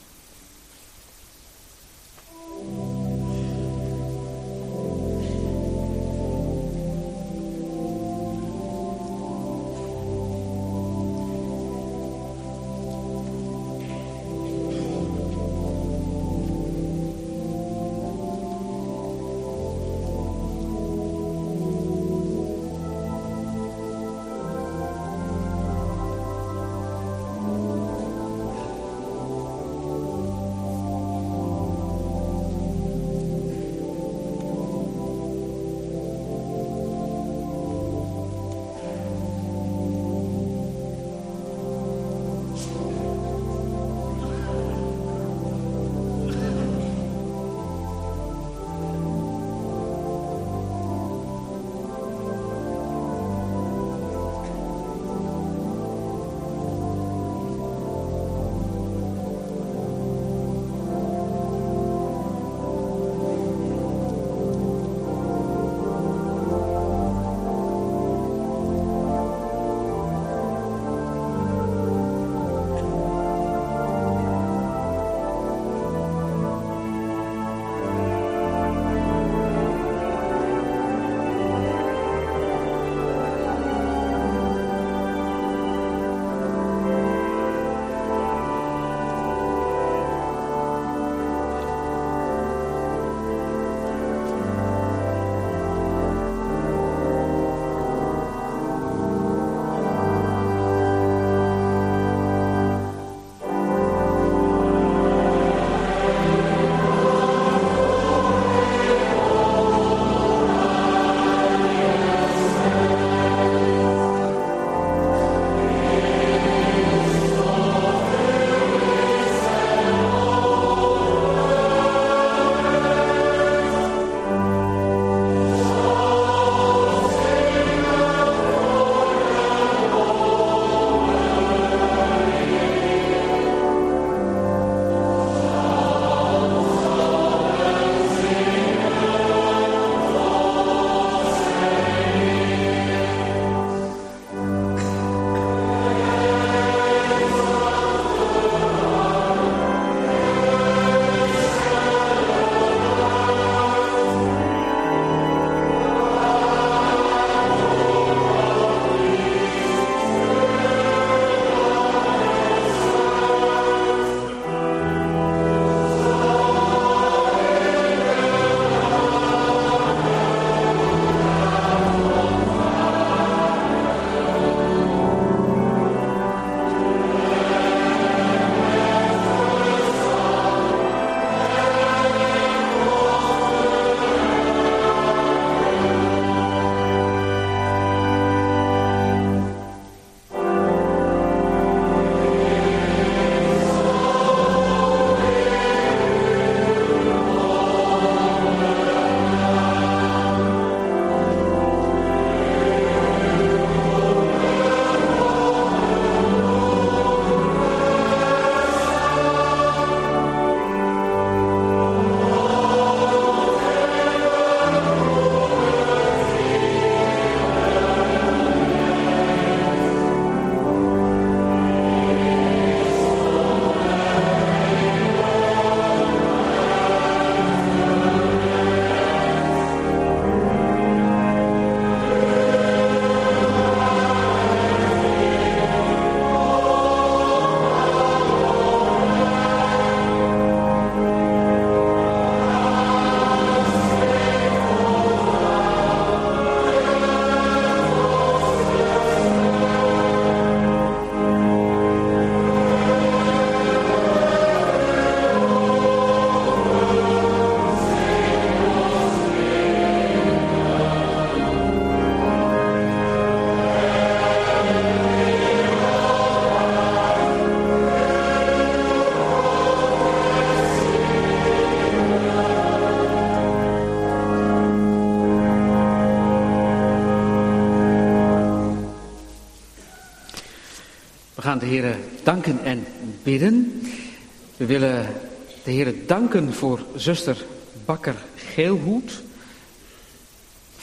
gaan de Heer danken en bidden. We willen de Heer danken voor zuster Bakker-Geelhoed.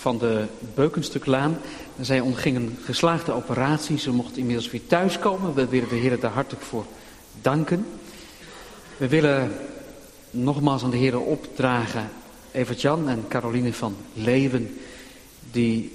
van de Beukenstuklaan. Zij onderging een geslaagde operatie. Ze mocht inmiddels weer thuiskomen. We willen de Heer daar hartelijk voor danken. We willen nogmaals aan de Heer opdragen Evert-Jan en Caroline van Leeuwen, die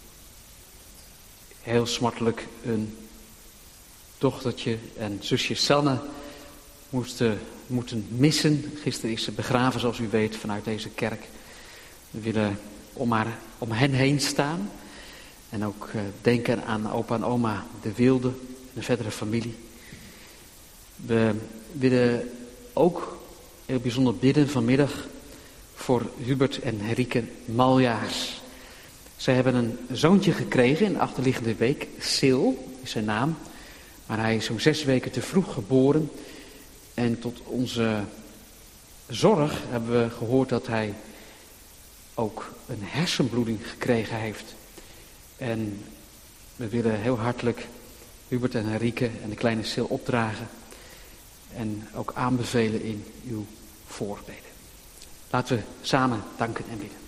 heel smartelijk een dochtertje en zusje Sanne moeten missen. Gisteren is ze begraven, zoals u weet, vanuit deze kerk. We willen om hen heen staan. En ook denken aan opa en oma De Wilde en de verdere familie. We willen ook heel bijzonder bidden vanmiddag voor Hubert en Henrike Maljaars. Zij hebben een zoontje gekregen in de achterliggende week. Sil is zijn naam. Maar hij is zo'n 6 weken te vroeg geboren. En tot onze zorg hebben we gehoord dat hij ook een hersenbloeding gekregen heeft. En we willen heel hartelijk Hubert en Henrike en de kleine Sil opdragen. En ook aanbevelen in uw voorbeden. Laten we samen danken en bidden.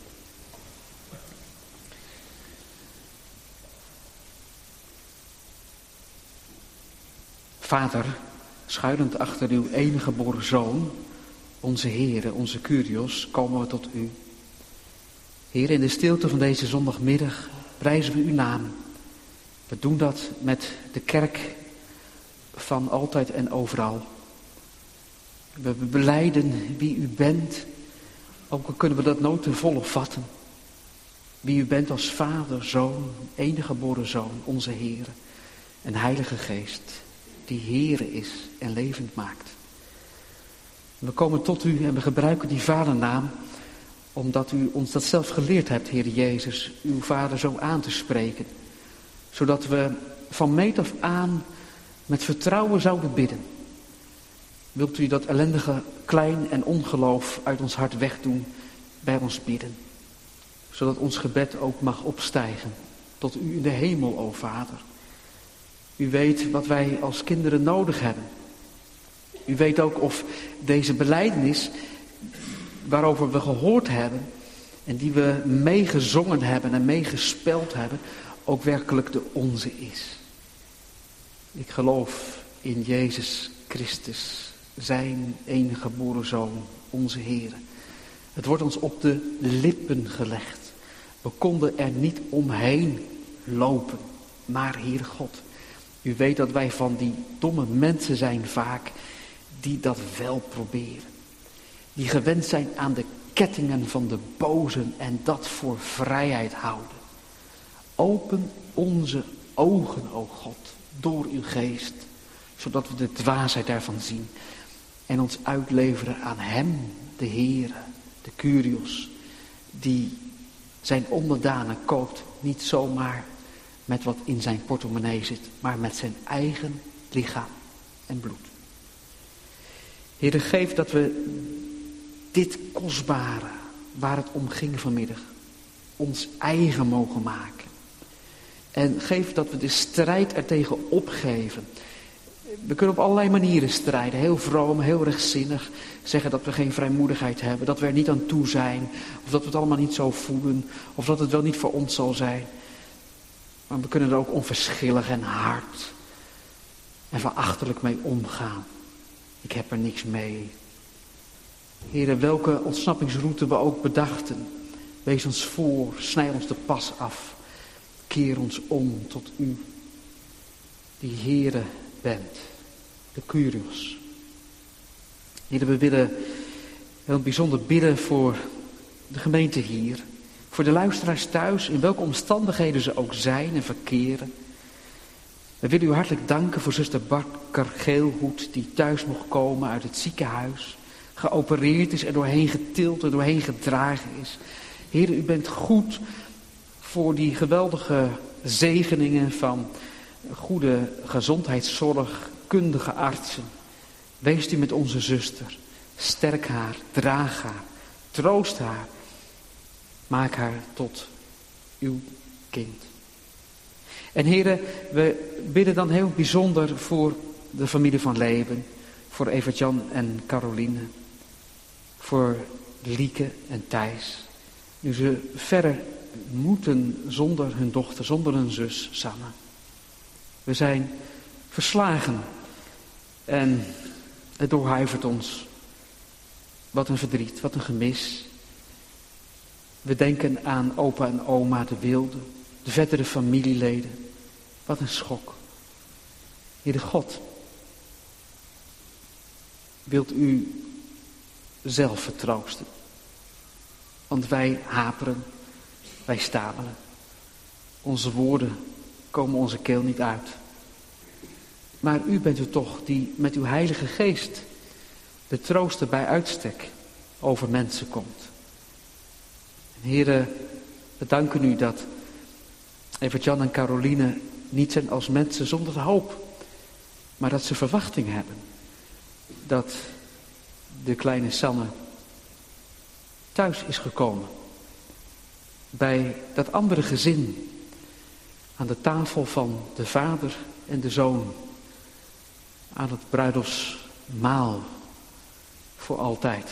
Vader, schuilend achter uw enige geboren Zoon, onze Heere, onze Kyrios, komen we tot u. Heer, in de stilte van deze zondagmiddag prijzen we uw naam. We doen dat met de kerk van altijd en overal. We belijden wie u bent, ook al kunnen we dat nooit ten volle vatten. Wie u bent als Vader, Zoon, enige geboren Zoon, onze Heere en Heilige Geest, die Heere is en levend maakt. We komen tot u en we gebruiken die vadernaam, omdat u ons dat zelf geleerd hebt, Heer Jezus, uw Vader zo aan te spreken. Zodat we van meet af aan met vertrouwen zouden bidden. Wilt u dat ellendige klein en ongeloof uit ons hart wegdoen, bij ons bidden. Zodat ons gebed ook mag opstijgen tot u in de hemel, o Vader. U weet wat wij als kinderen nodig hebben. U weet ook of deze belijdenis waarover we gehoord hebben en die we meegezongen hebben en meegespeld hebben, ook werkelijk de onze is. Ik geloof in Jezus Christus, zijn enige geboren Zoon, onze Heer. Het wordt ons op de lippen gelegd. We konden er niet omheen lopen. Maar Heer God, u weet dat wij van die domme mensen zijn vaak die dat wel proberen. Die gewend zijn aan de kettingen van de bozen en dat voor vrijheid houden. Open onze ogen, o God, door uw geest, zodat we de dwaasheid daarvan zien en ons uitleveren aan hem, de Heere, de Kyrios, die zijn onderdanen koopt, niet zomaar met wat in zijn portemonnee zit, maar met zijn eigen lichaam en bloed. Heere, geef dat we dit kostbare, waar het om ging vanmiddag, ons eigen mogen maken. En geef dat we de strijd ertegen opgeven. We kunnen op allerlei manieren strijden. Heel vroom, heel rechtzinnig. Zeggen dat we geen vrijmoedigheid hebben. Dat we er niet aan toe zijn. Of dat we het allemaal niet zo voelen. Of dat het wel niet voor ons zal zijn. Maar we kunnen er ook onverschillig en hard en verachtelijk mee omgaan. Ik heb er niks mee. Heere, welke ontsnappingsroute we ook bedachten. Wees ons voor. Snijd ons de pas af. Keer ons om tot u, die Heere bent, de Kyrios. Heere, we willen heel bijzonder bidden voor de gemeente hier, voor de luisteraars thuis, in welke omstandigheden ze ook zijn en verkeren. We willen u hartelijk danken voor zuster Bakker-Geelhoed, die thuis mocht komen uit het ziekenhuis, geopereerd is, er doorheen getild, er doorheen gedragen is. Heere, u bent goed voor die geweldige zegeningen van goede gezondheidszorg, kundige artsen. Wees u met onze zuster. Sterk haar, draag haar, troost haar. Maak haar tot uw kind. En heren, we bidden dan heel bijzonder voor de familie van Leeuwen. Voor Evert-Jan en Caroline. Voor Lieke en Thijs. Nu ze verder moeten zonder hun dochter, zonder hun zus Sanne. We zijn verslagen en het doorhuivert ons. Wat een verdriet, wat een gemis. We denken aan opa en oma, de wilde, de verdere familieleden. Wat een schok. Heere God, wilt u zelf vertroosten? Want wij haperen, wij stamelen. Onze woorden komen onze keel niet uit. Maar u bent u toch die met uw Heilige Geest de trooster bij uitstek over mensen komt. En Heere, we danken u dat Evert-Jan en Caroline niet zijn als mensen zonder hoop, maar dat ze verwachting hebben. Dat de kleine Sanne thuis is gekomen. Bij dat andere gezin. Aan de tafel van de vader en de zoon. Aan het bruiloftsmaal. Voor altijd.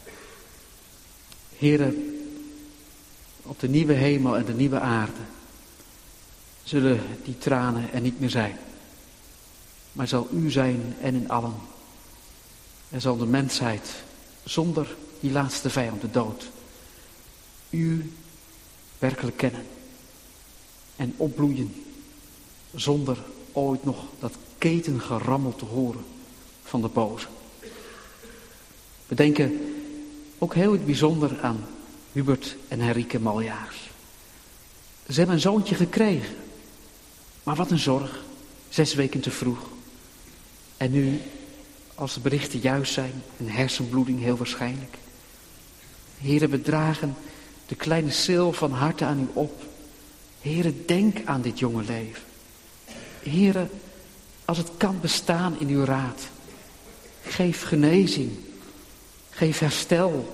Heere, op de nieuwe hemel en de nieuwe aarde zullen die tranen er niet meer zijn. Maar zal u zijn en in allen. En zal de mensheid zonder die laatste vijand, de dood, u werkelijk kennen. En opbloeien zonder ooit nog dat ketengerammel te horen van de boze. We denken ook heel bijzonder aan Hubert en Henrike Maljaars. Ze hebben een zoontje gekregen. Maar wat een zorg. 6 weken te vroeg. En nu, als de berichten juist zijn, een hersenbloeding heel waarschijnlijk. Heere, we dragen de kleine Sil van harte aan u op. Heere, denk aan dit jonge leven. Heere, als het kan bestaan in uw raad. Geef genezing. Geef herstel.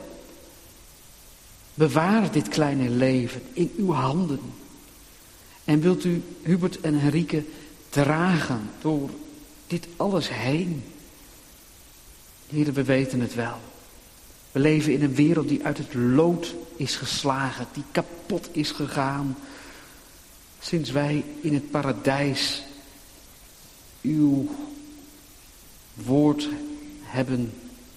Bewaar dit kleine leven in uw handen. En wilt u Hubert en Henrike dragen door dit alles heen. Heere, we weten het wel. We leven in een wereld die uit het lood is geslagen. Die kapot is gegaan. Sinds wij in het paradijs uw woord hebben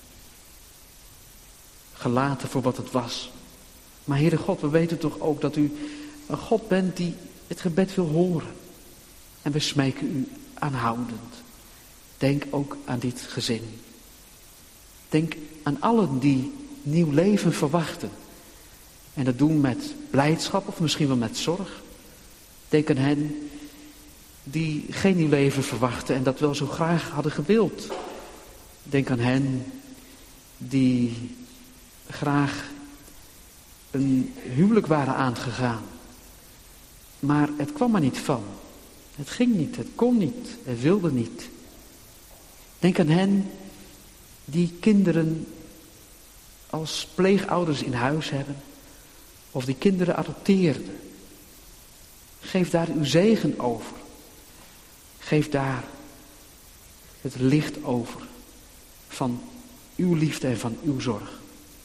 gelaten voor wat het was. Maar Heere God, we weten toch ook dat u een God bent die het gebed wil horen. En we smeken u aanhoudend. Denk ook aan dit gezin. Denk aan allen die nieuw leven verwachten. En dat doen met blijdschap of misschien wel met zorg. Denk aan hen die geen nieuw leven verwachten en dat wel zo graag hadden gewild. Denk aan hen die graag een huwelijk waren aangegaan. Maar het kwam er niet van. Het ging niet, het kon niet, het wilde niet. Denk aan hen die kinderen als pleegouders in huis hebben. Of die kinderen adopteerden. Geef daar uw zegen over. Geef daar het licht over. Van uw liefde en van uw zorg.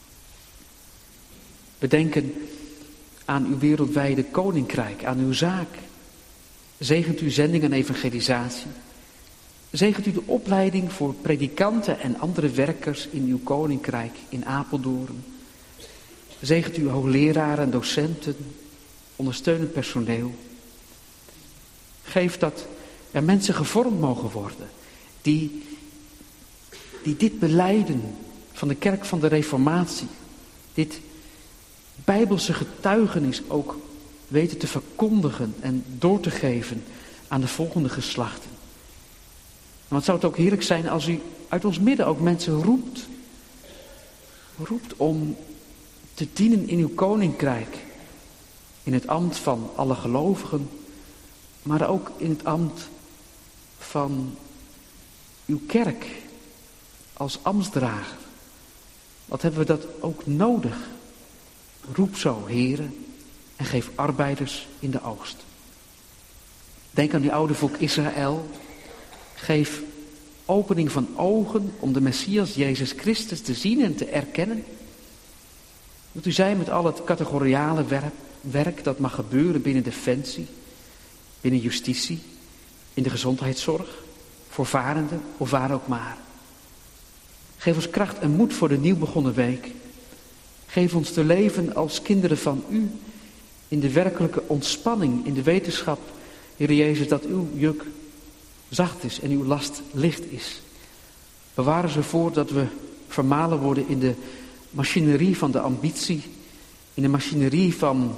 We denken aan uw wereldwijde koninkrijk, aan uw zaak. Zegent uw zending en evangelisatie. Zegent u de opleiding voor predikanten en andere werkers in uw koninkrijk in Apeldoorn. Zegent u hoogleraren en docenten, ondersteunend personeel. Geef dat er mensen gevormd mogen worden die dit belijden van de kerk van de Reformatie, dit Bijbelse getuigenis ook weten te verkondigen en door te geven aan de volgende geslachten. En wat zou het ook heerlijk zijn als u uit ons midden ook mensen roept. Roept om te dienen in uw koninkrijk. In het ambt van alle gelovigen, maar ook in het ambt van uw kerk als ambtsdrager. Wat hebben we dat ook nodig? Roep zo, heren, en geef arbeiders in de oogst. Denk aan uw oude volk Israël. Geef opening van ogen om de Messias Jezus Christus te zien en te erkennen. Dat u zij met al het categoriale werk werk dat mag gebeuren binnen Defensie, binnen justitie, in de gezondheidszorg, voor varenden of waar ook maar. Geef ons kracht en moed voor de nieuw begonnen week. Geef ons te leven als kinderen van u, in de werkelijke ontspanning, in de wetenschap, Heer Jezus, dat uw juk zacht is en uw last licht is. Bewaar ons ervoor dat we vermalen worden in de machinerie van de ambitie, in de machinerie van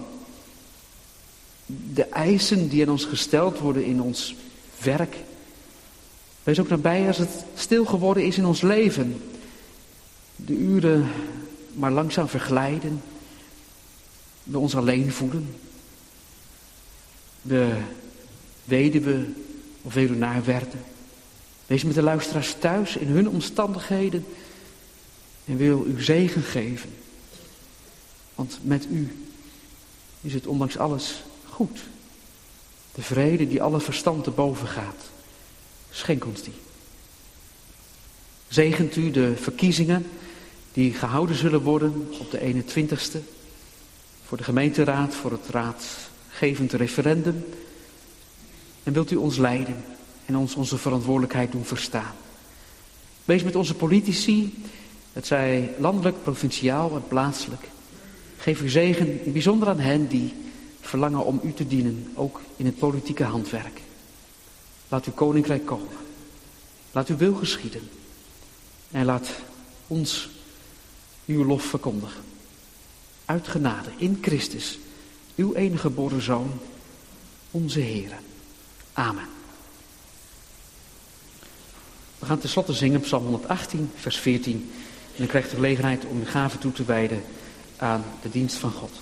de eisen die aan ons gesteld worden in ons werk. Wees ook nabij als het stil geworden is in ons leven. De uren maar langzaam verglijden. We ons alleen voelen. We weduwe of weduwnaar werden. Wees met de luisteraars thuis in hun omstandigheden en wil u zegen geven. Want met u is het ondanks alles goed. De vrede die alle verstand te boven gaat. Schenk ons die. Zegent u de verkiezingen die gehouden zullen worden op de 21ste. Voor de gemeenteraad, voor het raadgevend referendum. En wilt u ons leiden en ons onze verantwoordelijkheid doen verstaan. Wees met onze politici, het zij landelijk, provinciaal en plaatselijk. Geef uw zegen in het bijzonder aan hen die verlangen om u te dienen, ook in het politieke handwerk. Laat uw koninkrijk komen. Laat uw wil geschieden. En laat ons uw lof verkondigen. Uit genade in Christus, uw enige geboren Zoon, onze Heere. Amen. We gaan tenslotte zingen Psalm 118, vers 14. En dan krijgt u gelegenheid om uw gave toe te wijden aan de dienst van God.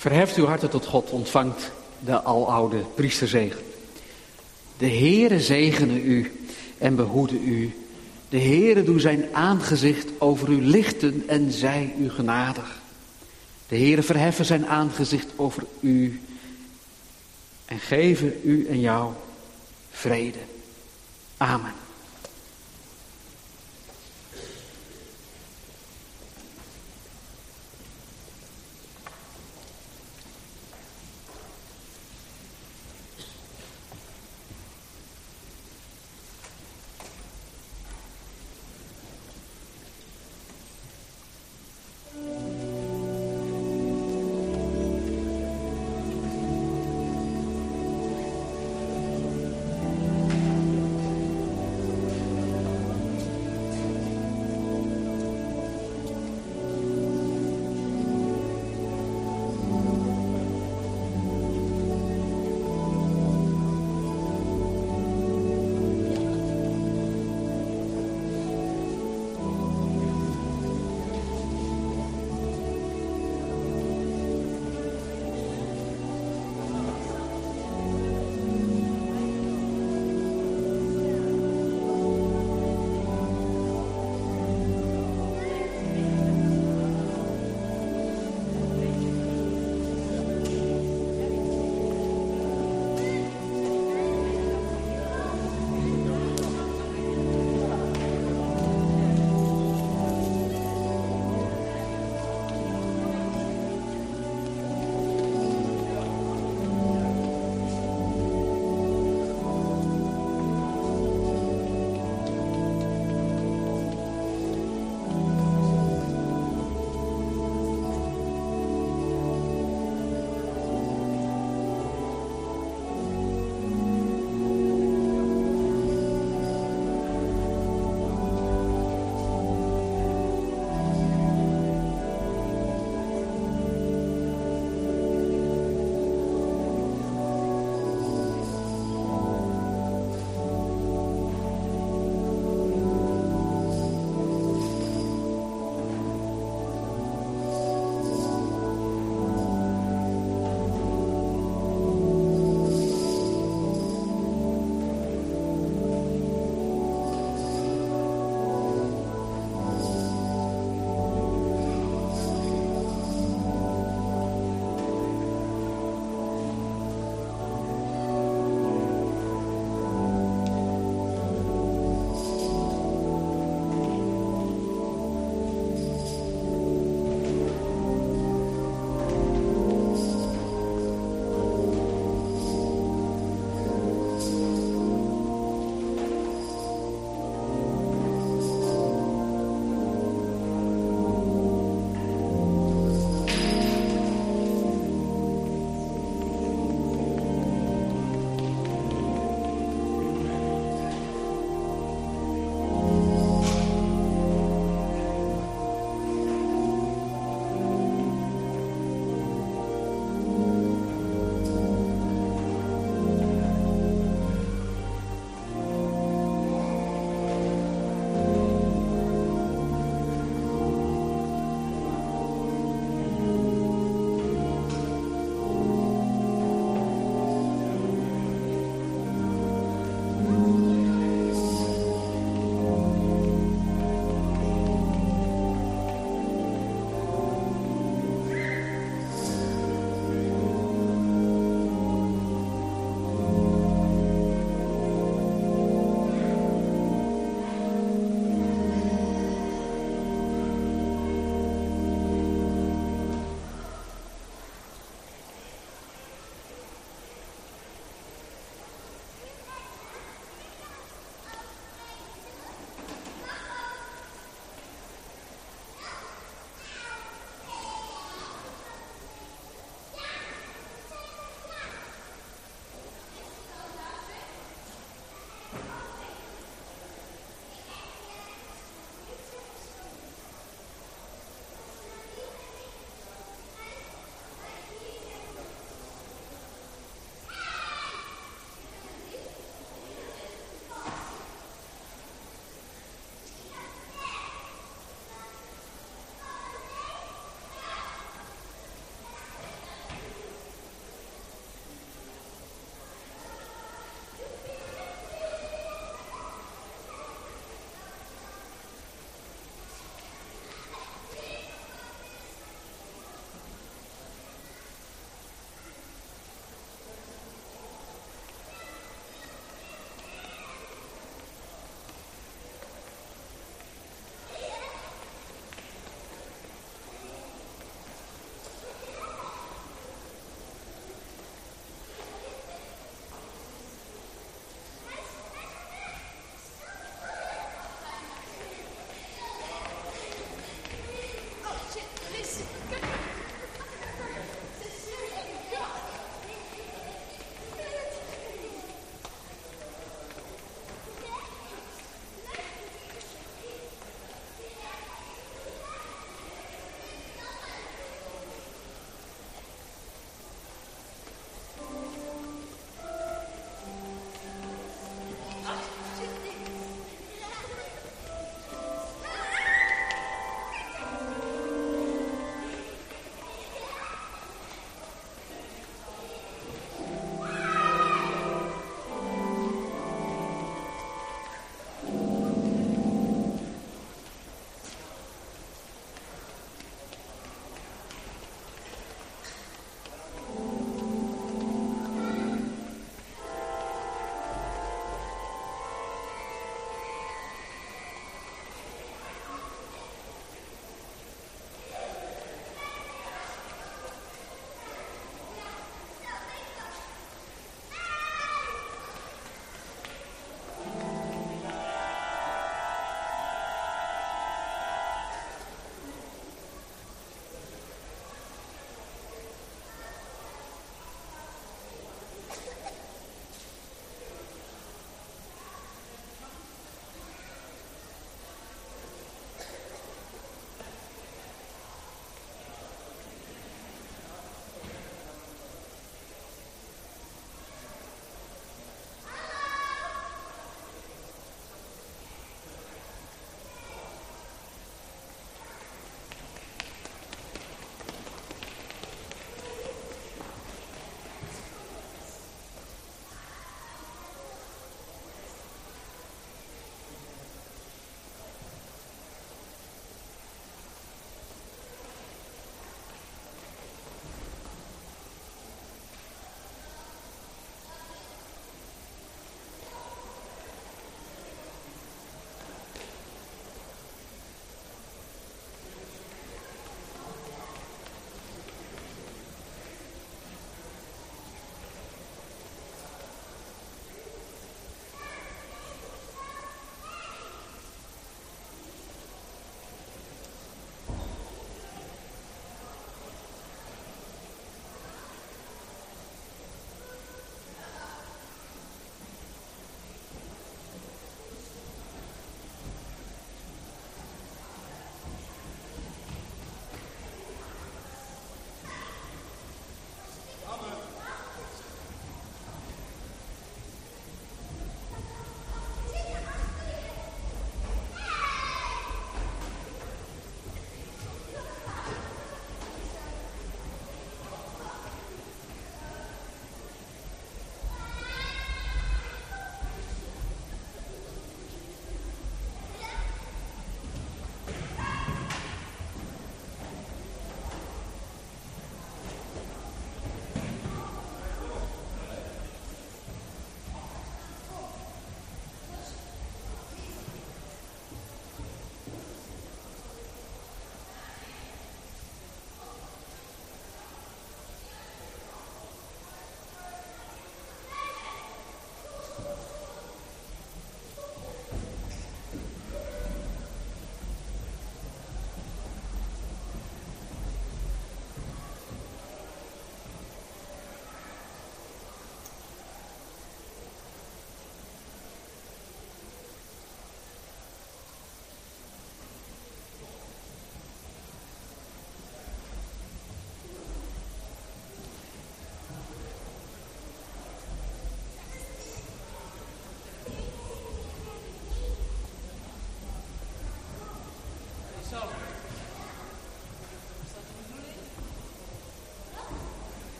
Verheft uw harten tot God, ontvangt de aloude priesterzegen. De Heere zegene u en behoede u. De Heere doe zijn aangezicht over u lichten en zij u genadig. De Heere verheffen zijn aangezicht over u en geven u en jou vrede. Amen.